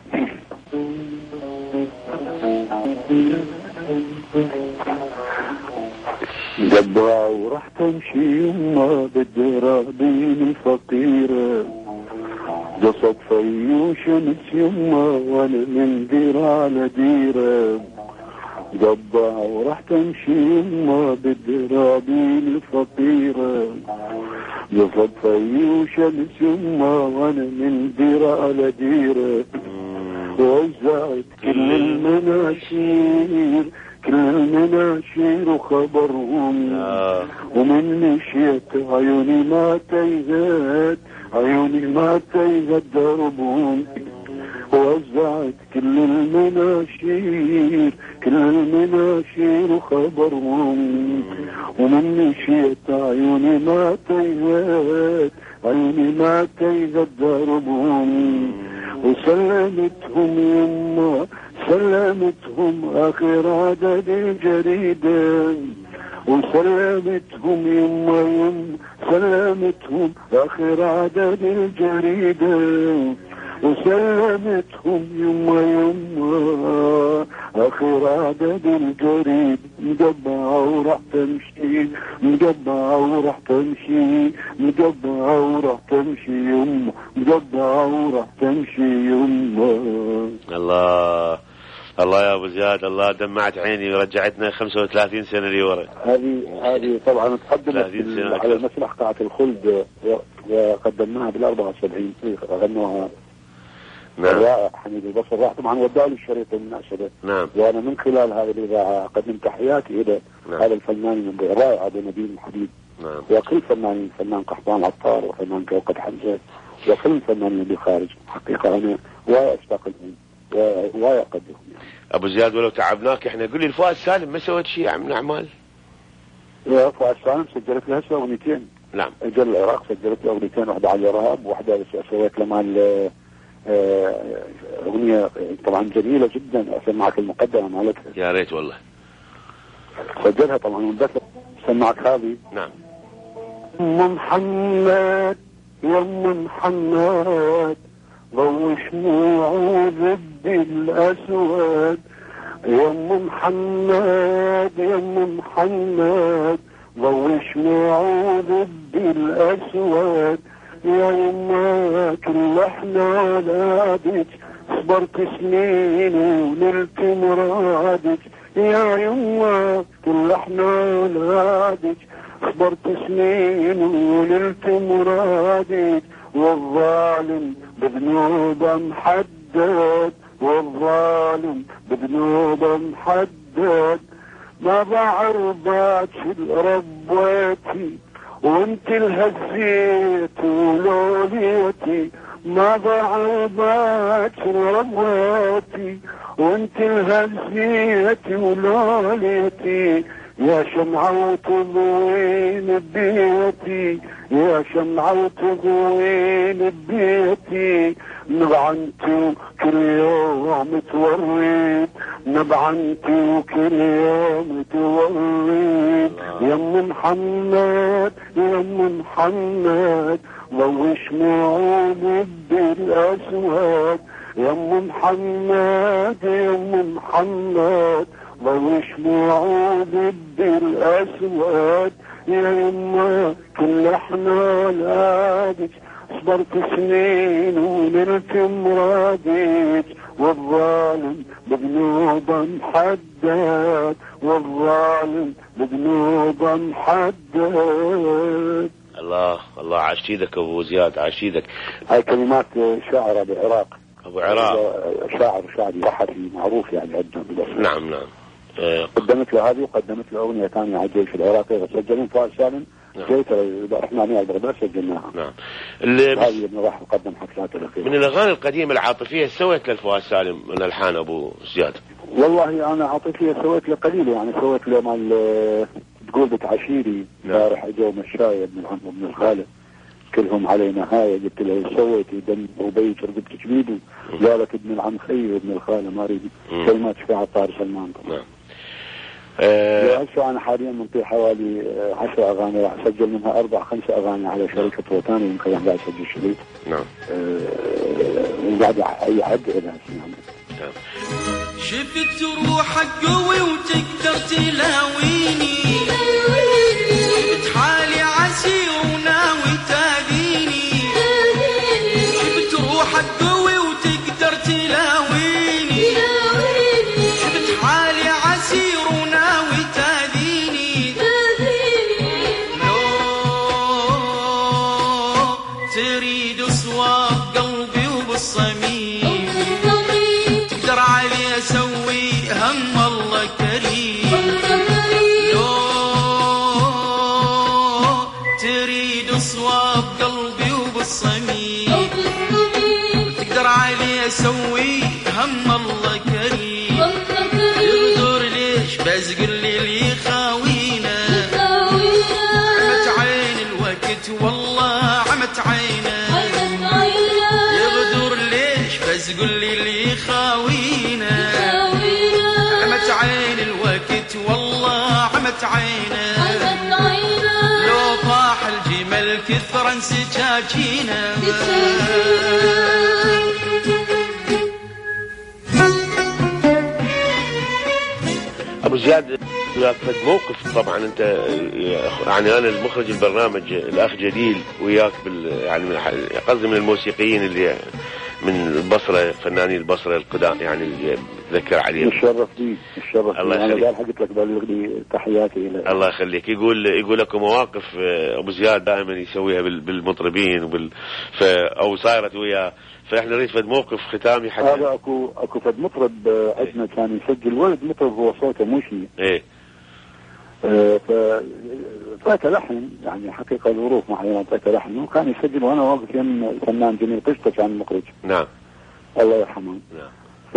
قبعة وراح تمشي يما بالدرابين الفقيرة قصد في وشمس يما وانا من ديرة على ديرة. قبعة وراح تمشي يما بالدرابين الفقيرة قصد في وشمس يما وانا من ديرة على ديرة. وزعت كل المناشير كل المناشير وخبرهم آه. ومن مشيت عيوني ما تيهت عيوني ما تيهت دربهم. وزعت كل المناشير كل المناشير وخبرهم ومن مشيت عيوني ما تيهت عيوني ما تيهت دربهم. وسلمتهم يما سلمتهم آخر عدد الجريدة وسلمتهم يما يما سلمتهم آخر عدد الجريدة وسلمتهم يما يما آخر عدد الجريد. مقبعة وراح تمشي مقبعة وراح تمشي مقبعة وراح تمشي يما مقبعة وراح تمشي يما. الله الله يا ابو زياد الله دمعت عيني ورجعتنا خمسة وثلاثين سنة لورا. هذه هذه طبعا تقدمت على مسرح قاعة الخلد وقدمناها بالأربعة وسبعين غنوها. نعم. الرائع حميد البصر راح طبعا ودالي الشريط المناسبة. نعم. وانا من خلال هذه الاذاعه اقدم تحياتي الى نعم. هذا الفنان الرائع ابو نبيل الحديد. نعم. وكل فنان فنان قحطان عطار وفنان كوكب حمزه وكل فنان اللي خارج حقيقه انا وايد اشتاق لهم وايد اقدرهم. ابو زياد ولو تعبناك احنا قل لي الفؤاد سالم ما سويت شيء من اعمال؟ يا فؤاد سالم سجلت له هسه اغنيتين. نعم. اجى العراق سجلت له اغنيتين واحده على الارهاب وواحده سويت له مال اغنيه طبعا جميله جدا اسمعك المقدمه مالتها. يا ريت والله. سجلها طبعا من بس سمعك هذه. نعم. ام محمد يا ام محمد ضوي شموع ذب الاسود يا ام محمد يا ام محمد ضوي شموع ذب الاسود. يا يما كل احنا ولادك صبرت سنين ونلت مرادك. يا يما كل احنا ولادك صبرت سنين ونلت مرادك. والظالم بذنوبه محدد والظالم بذنوبه محدد. ما بعرضك ربيتي وانت الهزيت ولوليتي. ما بعرضك ربيتي وانت الهزيت ولوليتي. يا شمعة وتضوين ببيتي يا شمعة وتضوين ببيتي. نبعنتي وكل يوم توريد نبعنتي وكل يوم توريد. يا ام محمد يا ام محمد ضوي شموع بالاسود. يا ام محمد يا ام محمد ضوي شموع بالاسود. يا يما كل احنا ولادك صبرت سنين ونلت مرادك. والظالم بذنوبه محدد والظالم بذنوبه محدد. الله الله عاش ايدك ابو زياد عاش ايدك. هاي كلمات شاعر ابو عراق. ابو عراق شاعر شاعري صحفي معروف يعني عندنا بالأصل. نعم نعم. أه قدمت له هذه وقدمت له اغنيه ثانيه على الجيش العراقي سجلين فؤاد سالم سيطرة الرحمانية على بغداد سجلناها. نعم. هذه اللي راح نقدم حفلات الأخيرة. من الأغاني القديمة العاطفية سويت للفؤاد سالم من ألحان أبو زياد؟ والله أنا عاطفية سويت له قليل، يعني سويت له مال تقول بتعشيري بارح اجوا مشاية ابن العم وابن الخالة كلهم علينا هاي، قلت له سويتي دم وبيت رقبت جميدي، قالك ابن العم خيي وابن الخالة ما اريد كلمات شفاعة طارق سلمان. نعم. هسه انا حاليا منطي حوالي عشر اغاني، راح اسجل منها اربع خمسة اغاني على شركة روتانا، يمكن قاعد اسجل شريط. نعم. وقاعد اعد الى نعم. شفت روحك قوي وتقدر تلاويني، شفت حالي عسير وناوي تاذيني، شفت روحك قوي وتقدر تلاويني، شفت حالي عسير وناوي تاذيني، لو تريد صواب قلبي وبالصميم تقدر علي اسوي هم الله كريم، لو تريد صواب قلبي وبالصميم تقدر علي اسوي هم الله كريم، يغدر ليش بس قل لي اللي خاوينا، عمت عين الوقت والله عمت عينه، يغدر ليش بس قل لي اللي خاوينا، عمت عين الوقت والله عمت عينه، لو طاح الجمل كثرا سكاكينه. ابو زياد فد موقف طبعا انت يعني انا المخرج البرنامج الاخ جليل وياك بال يعني قصدي من الموسيقيين اللي من البصره فنانين البصره القدام يعني اللي ذكر عليه. الشرف بي الشرف الله انا قال حقت لك بلغ لي تحياتي الى الله يخليك. يقول يقول لكم مواقف ابو زياد دائما يسويها بالمطربين وبال او صايرت وياه، فاحنا نريد فد موقف ختامي حتى هذا اكو اكو فد مطرب عندنا كان يسجل ولد مطرب هو صوته مو شيء ايه آه ف فات لحن يعني حقيقه الظروف معينه فات لحن وكان يسجل وانا واقف يم الفنان جميل قشطه كان المخرج. نعم الله يرحمه. نعم.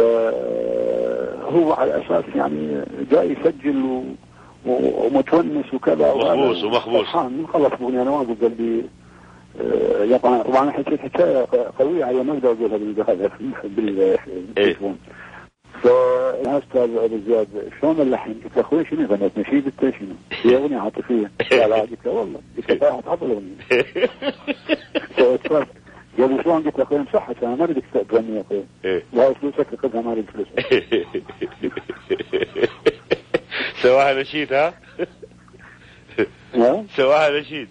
فهو على اساس يعني جاي يسجل و... ومتونس وكذا ومخبوس ومخبوس من خلص بغني انا واقف قال لي آه طبعا طبعا حكيت حكايه قويه على ما اقدر اقولها بالهذا بالتليفون. فاستاذ ابو زياد شلون اللحن؟ قلت له اخوي شنو غنيت نشيد انت شنو؟ هي اغنيه عاطفيه. قال قلت له والله قلت له حط الاغنيه. قال لي شلون؟ قلت له اخوي امسحها انا ما اريدك تغني يا اخوي. وهاي فلوسك تاخذها ما اريد فلوسك. سواها نشيد ها؟ سواها نشيد.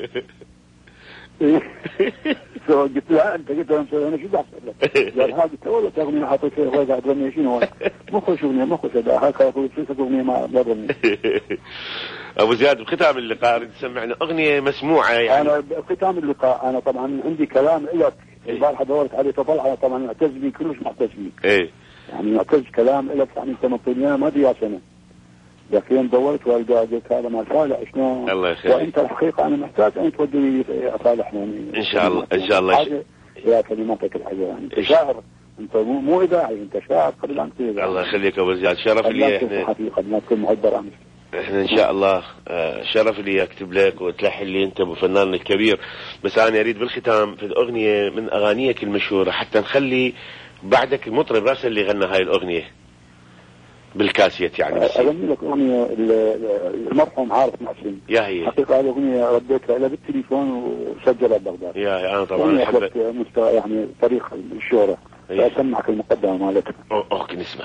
قلت له انت قلت له انا شو احسن لك؟ قال ها قلت له والله تغني عاطفيه هو قاعد تغني شنو مو خوش اغنيه مو خوش هكا اخوي فلوسك اغنيه ما بغني. ابو زياد بختام اللقاء اريد تسمعنا اغنيه مسموعه يعني. انا بختام اللقاء انا طبعا عندي كلام لك البارحه دورت عليه تطلع طبعا معتز بي كلش معتز بي. ايه يعني معتز كلام لك يعني انت مطيني ما ادري يا سنه. لكن دورت والقى قلت هذا ما صالح شلون؟ الله يخليك. وانت الحقيقه انا محتاج ان تودي صالح يعني. ان شاء الله ان شاء الله. يا كلماتك الحلوه يعني انت شاعر انت مو مو اذاعي انت شاعر قبل ان تصير. الله يخليك ابو زياد شرف لي احنا حقيقه ما تكون معبر عنك. احنا ان شاء الله شرف لي اكتب لك وتلحن لي انت فنان الكبير، بس انا اريد بالختام في الاغنيه من اغانيك المشهوره حتى نخلي بعدك المطرب راسا اللي غنى هاي الاغنيه بالكاسيت يعني. بس اغني لك اغنيه المرحوم عارف محسن. يا هي حقيقه هذه اغنيه رديتها له بالتليفون وسجلها ببغداد. يا هي انا طبعا احب مستوى يعني طريق الشهره. اسمعك المقدمه مالتها. اوكي نسمع.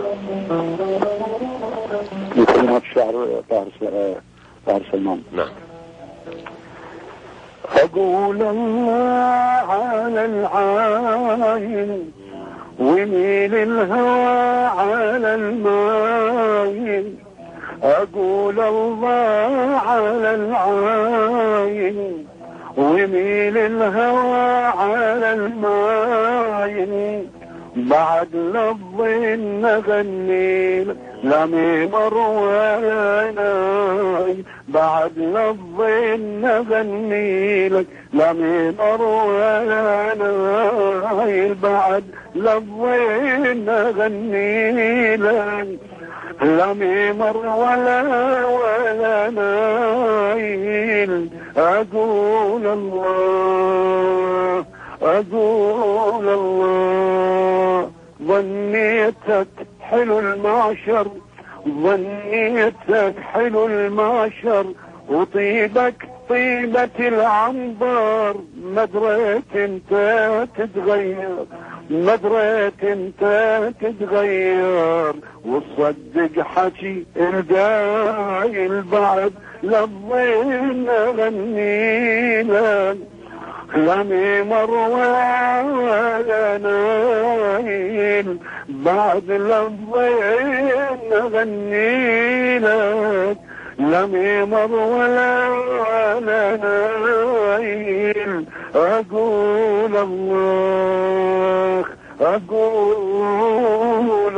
كلمات الشاعر طاهر طاهر سلمان. نعم. اقول الله على العاين وميل الهوى على الماين، اقول الله على العاين وميل الهوى على الماين، بعد لفظ نغني لا ممر ولا ناي، بعد لفظين نغني لك لا ميمر ولا نايل بعد لفظين نغني لك لا ميمر ولا ولا نايل أقول الله أقول الله ظنيتك حلو المعشر ظنيتك حلو المعشر وطيبك طيبة العنبر ما دريت انت تتغير ما دريت انت تتغير وصدق حكي القايل بعد للظين غني لك لا ميمر ولا نايل بعد للظين غني لك لا ميمر ولا ولا نايل أقول الله أقول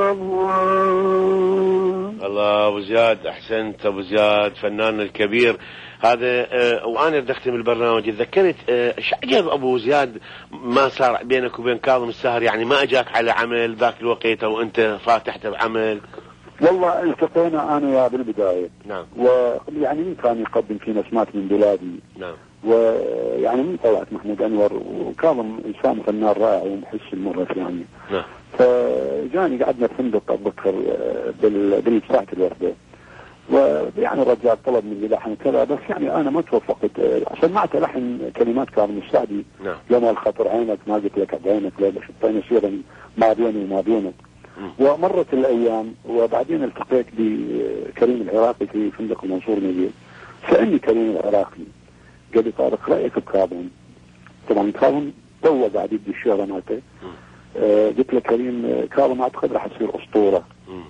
الله. الله أبو زياد، أحسنت أبو زياد فنان الكبير هذا. آه وأنا بدي أختم البرنامج تذكرت آه ايش عجب أبو زياد ما صار بينك وبين كاظم الساهر، يعني ما أجاك على عمل ذاك الوقت أو أنت فاتحت بعمل؟ والله التقينا انا وياه بالبدايه. نعم. ويعني من كان يقدم في نسمات من بلادي. نعم. ويعني من طلعت محمود انور، وكاظم انسان فنان رائع ومحس المرة يعني. نعم. فجاني قعدنا في فندق اتذكر بالساعة الوردة، ويعني الرجال طلب مني لحن كذا، بس يعني انا ما توفقت. سمعت لحن كلمات كاظم السعدي. نعم. يوم الخطر عينك ما قلت لك بعينك لا شطينا سيرا ما بيني وما بينك. ومرت الأيام وبعدين التقيت بكريم العراقي في فندق المنصور نجيب. سألني كريم العراقي قال لي طارق رأيك بكاظم؟ طبعا كاظم تو قاعد يدي الشهرة مالته. آه قلت له كريم كاظم أعتقد راح تصير أسطورة.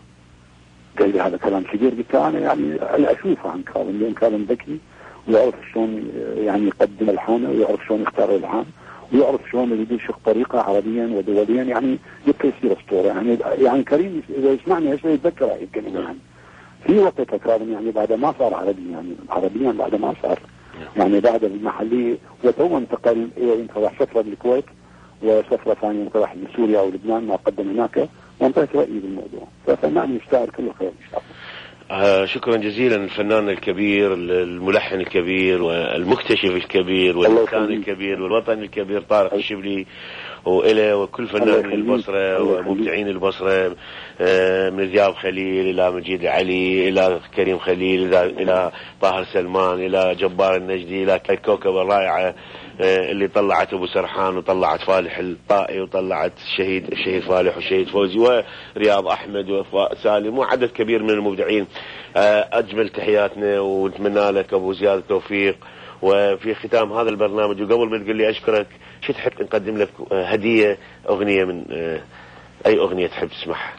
قال لي هذا كلام كبير. قلت له أنا يعني أنا أشوفه عن كاظم، لأن كاظم ذكي ويعرف شلون يعني يقدم الحانه ويعرف شلون يختار الالحان ويعرف شلون يدش طريقه عربيا ودوليا، يعني يبقى يصير اسطوره. يعني يعني كريم اذا يسمعني هسه يتذكر هاي الكلمه. يعني في وقتها كاظم يعني بعد ما صار عربي، يعني عربيا بعد ما صار يعني بعد المحلي، وتو انتقل انت سفره بالكويت وسفره ثانيه انت راح لسوريا ولبنان ما قدم هناك، وانتهت رايي بالموضوع. ففنان يستاهل كل خير ان شاء الله. آه شكرا جزيلا الفنان الكبير الملحن الكبير والمكتشف الكبير والمكان الكبير والوطن الكبير طارق الشبلي، وإله وكل فنان البصرة ومبدعين البصرة، آه من ذياب خليل إلى مجيد علي إلى كريم خليل إلى إلى طاهر سلمان إلى جبار النجدي إلى الكوكب الرائعة اللي طلعت ابو سرحان وطلعت فالح الطائي وطلعت الشهيد الشهيد فالح والشهيد فوزي ورياض احمد ووفاء سالم وعدد كبير من المبدعين. اجمل تحياتنا ونتمنى لك ابو زياد التوفيق. وفي ختام هذا البرنامج وقبل ما تقول لي اشكرك، شو تحب نقدم لك هديه اغنيه من اي اغنيه تحب تسمعها؟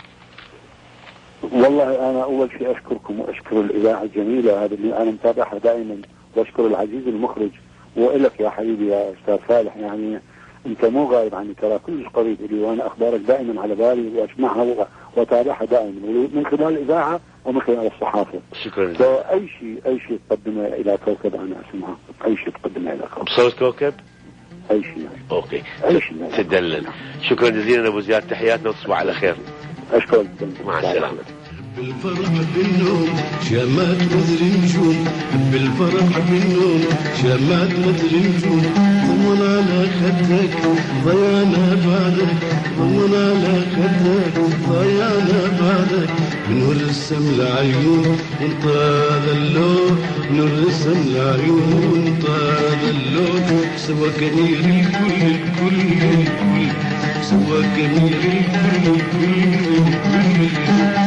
والله انا اول شيء اشكركم واشكر الاذاعه الجميله هذه اللي انا متابعها دائما، واشكر العزيز المخرج وإلك يا حبيبي يا أستاذ فالح. يعني أنت مو غايب عني، ترى كلش قريب لي، وأنا أخبارك دائما على بالي وأسمعها وأتابعها دائما من خلال الإذاعة ومن خلال الصحافة. شكرا. فأي شيء أي شيء تقدمه إلى كوكب أنا أسمعها، أي شيء تقدمه إلى كوكب. بصوت كوكب؟ أي شيء يعني. أوكي. أي شيء. تدلل. شكرا جزيلا أبو زياد، تحياتنا وتصبح على خير. أشكرك. مع السلامة. بالفرح بالنوم شمات مدري نجوم، بالفرح بالنوم شمات مدري نجوم، ضمن على خدك ضيانا بعدك، ضمن على خدك ضيانا بعدك، بنور السم العيون وانت هذا اللون، بنور السم العيون وانت هذا اللون، سواك امير الكل الكل الكل، سواك امير الكل الكل الكل.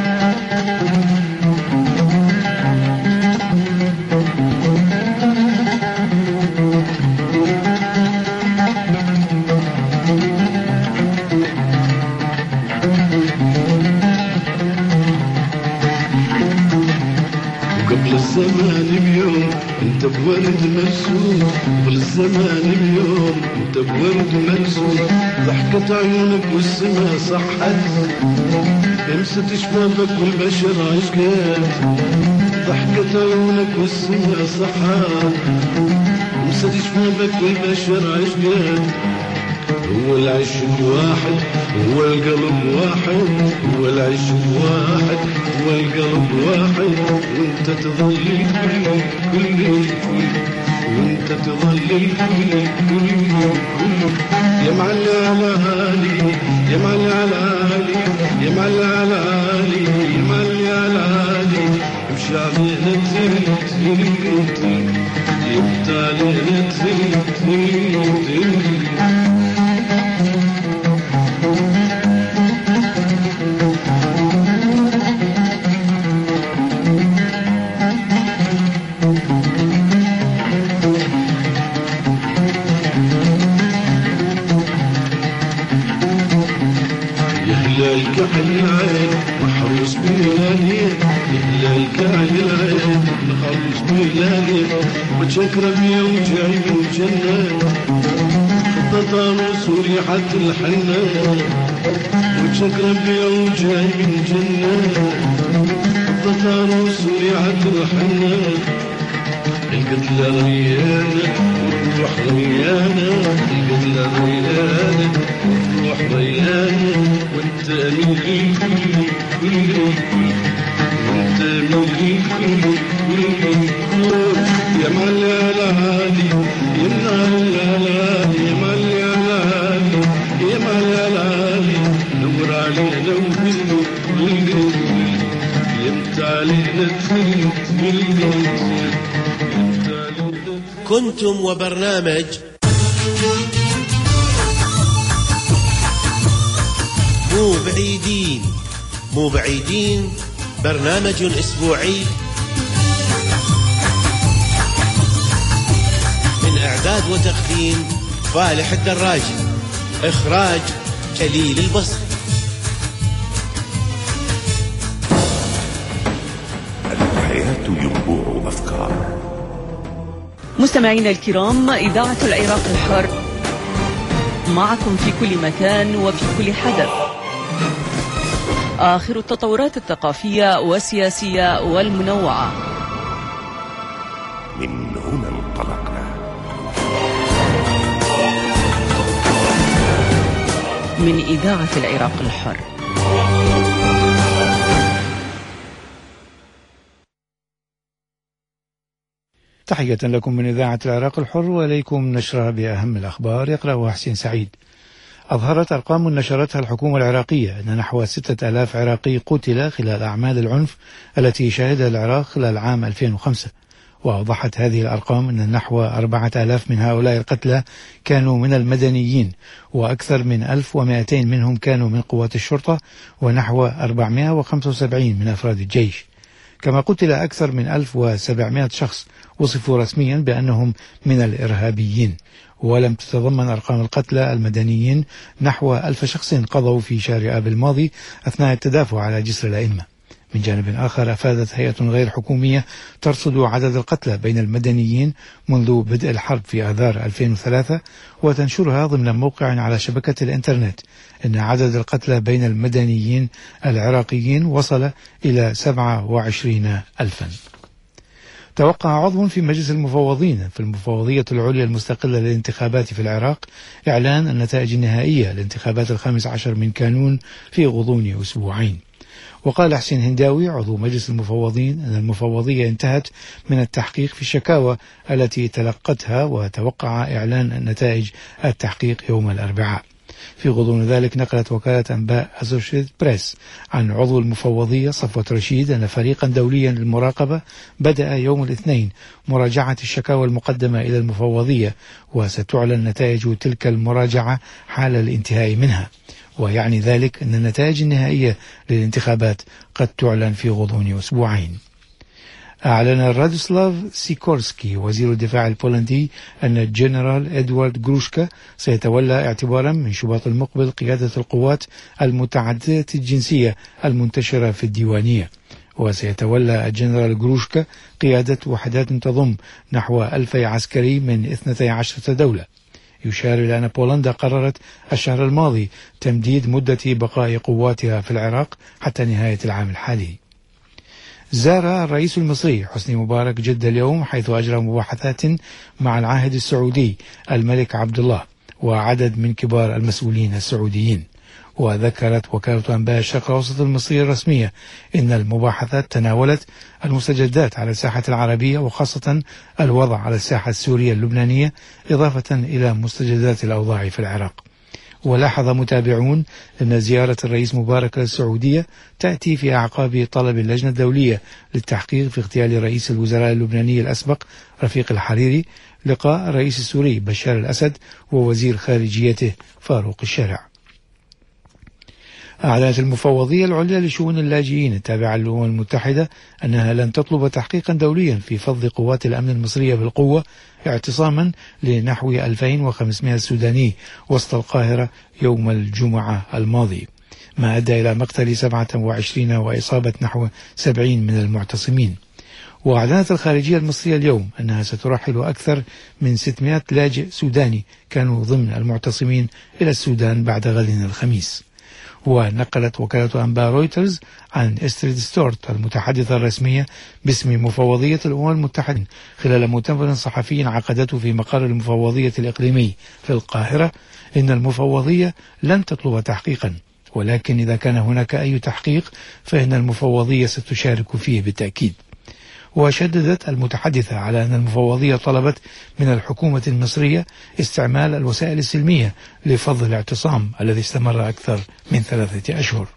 قبل الزمان بيوم انت بورد مرسوم، قبل الزمان بيوم انت بورد مرسوم، ضحكت عيونك والسما صحت، لمست شبابك والبشر عشقت، ضحكة عيونك والسمع صحان ومسد شبابك والبشر عشقان هو العشق واحد هو القلب واحد هو العشق واحد هو القلب واحد وانت تظل الكل كل الكل وانت تظل الكل كل الكل يا معلي على هالي يا معلي على هالي يا معلي على هالي يا معلي على هالي امشي علينا تزل تزل تزل يبتى علينا تزل تزل تزل الكحل العين محروس بلالين يهلا الكحل العين محروس بلالين وتشكر بيا وجعي من جنة خطط وريحة الحنان وتشكر بيا وجعي من جنة خطط وريحة الحنان القتلة ريانة والروح ريانة القتلة ريانة والروح ريانة وانت من الكل كل الكل وانت من الكل كل الكل يا معلي على هالي يا معلي على هالي يا معلي على هالي يا معلي على هالي نور علينا وكل كل كل يمت علينا تفل كل كنتم وبرنامج مو بعيدين مو بعيدين برنامج أسبوعي من إعداد وتقديم فالح الدراجي، إخراج جليل البصري. الحياة ينبوع أفكار. مستمعينا الكرام، إذاعة العراق الحر معكم في كل مكان وفي كل حدث. آخر التطورات الثقافية والسياسية والمنوعة. من هنا انطلقنا. من إذاعة العراق الحر. تحية لكم من إذاعة العراق الحر، وإليكم نشرة بأهم الأخبار يقرأها حسين سعيد. أظهرت أرقام نشرتها الحكومة العراقية أن نحو ستة آلاف عراقي قتل خلال أعمال العنف التي شهدها العراق خلال عام ألفين وخمسة. وأوضحت هذه الأرقام أن نحو أربعة آلاف من هؤلاء القتلى كانوا من المدنيين، وأكثر من ألف ومئتين منهم كانوا من قوات الشرطة، ونحو أربعمئة وخمسة وسبعين من أفراد الجيش. كما قتل أكثر من ألف وسبعمئة شخص وصفوا رسميا بأنهم من الإرهابيين. ولم تتضمن أرقام القتلى المدنيين نحو ألف شخص قضوا في شهر آب الماضي أثناء التدافع على جسر الأئمة. من جانب آخر، أفادت هيئة غير حكومية ترصد عدد القتلى بين المدنيين منذ بدء الحرب في آذار ألفين وثلاثة وتنشرها ضمن موقع على شبكة الإنترنت أن عدد القتلى بين المدنيين العراقيين وصل إلى سبعة وعشرين ألفا. توقع عضو في مجلس المفوضين في المفوضية العليا المستقلة للانتخابات في العراق إعلان النتائج النهائية لانتخابات الخامس عشر من كانون في غضون أسبوعين. وقال حسين هنداوي عضو مجلس المفوضين أن المفوضية انتهت من التحقيق في الشكاوى التي تلقتها، وتوقع إعلان النتائج التحقيق يوم الأربعاء. في غضون ذلك نقلت وكالة أنباء أسوشيتد بريس عن عضو المفوضية صفوة رشيد أن فريقا دوليا للمراقبة بدأ يوم الاثنين مراجعة الشكاوى المقدمة إلى المفوضية، وستعلن نتائج تلك المراجعة حال الانتهاء منها. ويعني ذلك أن النتائج النهائية للانتخابات قد تعلن في غضون أسبوعين. أعلن رادوسلاف سيكورسكي وزير الدفاع البولندي أن الجنرال إدوارد غروشكا سيتولى اعتبارا من شباط المقبل قيادة القوات المتعددة الجنسية المنتشرة في الديوانية. وسيتولى الجنرال غروشكا قيادة وحدات تضم نحو ألفي عسكري من اثنتي عشرة دولة. يشار إلى أن بولندا قررت الشهر الماضي تمديد مدة بقاء قواتها في العراق حتى نهاية العام الحالي. زار الرئيس المصري حسني مبارك جدة اليوم، حيث أجرى مباحثات مع العاهل السعودي الملك عبد الله وعدد من كبار المسؤولين السعوديين. وذكرت وكالة أنباء الشرق الأوسط المصرية الرسمية إن المباحثات تناولت المستجدات على الساحة العربية، وخاصة الوضع على الساحة السورية اللبنانية، إضافة إلى مستجدات الأوضاع في العراق. ولاحظ متابعون أن زيارة الرئيس مبارك للسعودية تأتي في أعقاب طلب اللجنة الدولية للتحقيق في اغتيال رئيس الوزراء اللبناني الأسبق رفيق الحريري لقاء الرئيس السوري بشار الأسد ووزير خارجيته فاروق الشارع. أعلنت المفوضية العليا لشؤون اللاجئين التابعة للأمم المتحدة أنها لن تطلب تحقيقا دوليا في فض قوات الأمن المصرية بالقوة اعتصاما لنحو ألفين وخمسمائة سوداني وسط القاهرة يوم الجمعة الماضي، ما أدى إلى مقتل سبعة وعشرين وإصابة نحو سبعين من المعتصمين. وأعلنت الخارجية المصرية اليوم أنها سترحل أكثر من ستمائة لاجئ سوداني كانوا ضمن المعتصمين إلى السودان بعد غد الخميس. ونقلت وكالة أنباء رويترز عن استريد ستورت المتحدثة الرسمية باسم مفوضية الأمم المتحدة خلال مؤتمر صحفي عقدته في مقر المفوضية الإقليمي في القاهرة إن المفوضية لن تطلب تحقيقا، ولكن إذا كان هناك أي تحقيق فإن المفوضية ستشارك فيه بالتأكيد. وشددت المتحدثة على أن المفوضية طلبت من الحكومة المصرية استعمال الوسائل السلمية لفض الاعتصام الذي استمر أكثر من ثلاثة أشهر.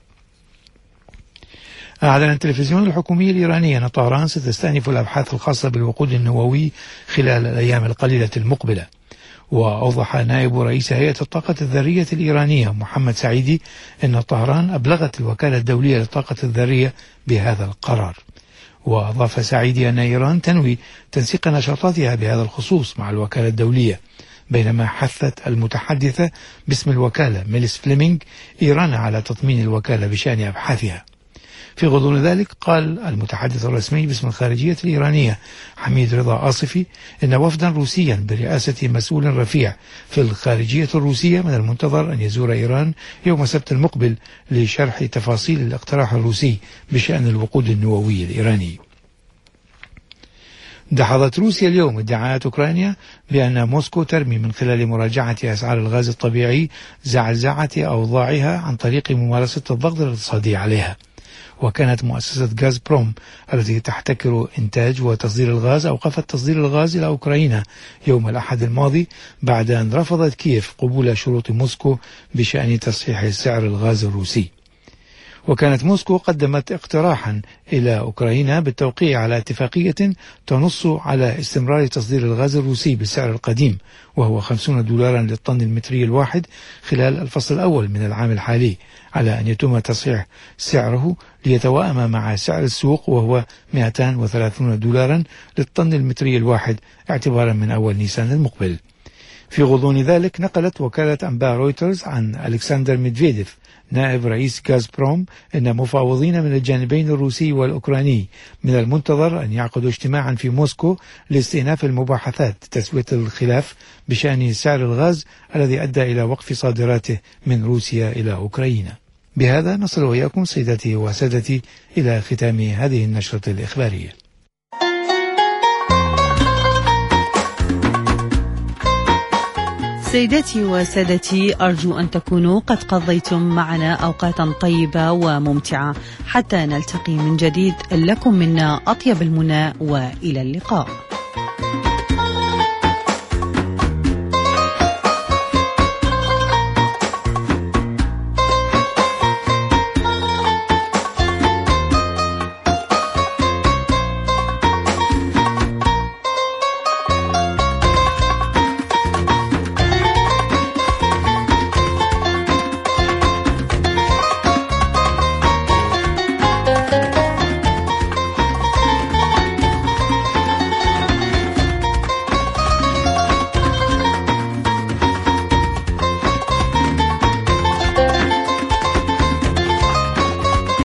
أعلن التلفزيون الحكومي الإيراني أن طهران ستستأنف الأبحاث الخاصة بالوقود النووي خلال الأيام القليلة المقبلة. وأوضح نائب رئيس هيئة الطاقة الذرية الإيرانية محمد سعيدي أن طهران أبلغت الوكالة الدولية للطاقة الذرية بهذا القرار. وأضاف سعيدي أن إيران تنوي تنسيق نشاطاتها بهذا الخصوص مع الوكالة الدولية، بينما حثت المتحدثة باسم الوكالة ميليس فليمينغ إيران على تطمين الوكالة بشأن أبحاثها. في غضون ذلك قال المتحدث الرسمي باسم الخارجية الإيرانية حميد رضا آصفي إن وفدا روسيا برئاسة مسؤول رفيع في الخارجية الروسية من المنتظر أن يزور إيران يوم السبت المقبل لشرح تفاصيل الاقتراح الروسي بشأن الوقود النووي الإيراني. دحضت روسيا اليوم ادعاءات أوكرانيا بأن موسكو ترمي من خلال مراجعة أسعار الغاز الطبيعي زعزعة أوضاعها عن طريق ممارسة الضغط الاقتصادي عليها. وكانت مؤسسة غاز بروم التي تحتكر إنتاج وتصدير الغاز أوقفت تصدير الغاز إلى أوكرانيا يوم الأحد الماضي بعد أن رفضت كييف قبول شروط موسكو بشأن تصحيح سعر الغاز الروسي. وكانت موسكو قدمت اقتراحا إلى أوكرانيا بالتوقيع على اتفاقية تنص على استمرار تصدير الغاز الروسي بالسعر القديم وهو خمسين دولارا للطن المتري الواحد خلال الفصل الأول من العام الحالي، على أن يتم تصحيح سعره ليتوائم مع سعر السوق وهو مئتين وثلاثين دولارا للطن المتري الواحد اعتبارا من أول نيسان المقبل. في غضون ذلك نقلت وكالة أنباء رويترز عن ألكسندر ميدفيديف نائب رئيس غاز بروم أن مفاوضين من الجانبين الروسي والأوكراني من المنتظر أن يعقدوا اجتماعا في موسكو لاستئناف المباحثات تسوية الخلاف بشأن سعر الغاز الذي أدى إلى وقف صادراته من روسيا إلى أوكرانيا. بهذا نصل وإياكم سيداتي وسادتي إلى ختام هذه النشرة الإخبارية. سيداتي وسادتي، أرجو أن تكونوا قد قضيتم معنا أوقاتا طيبة وممتعة. حتى نلتقي من جديد، لكم منا أطيب المنى وإلى اللقاء.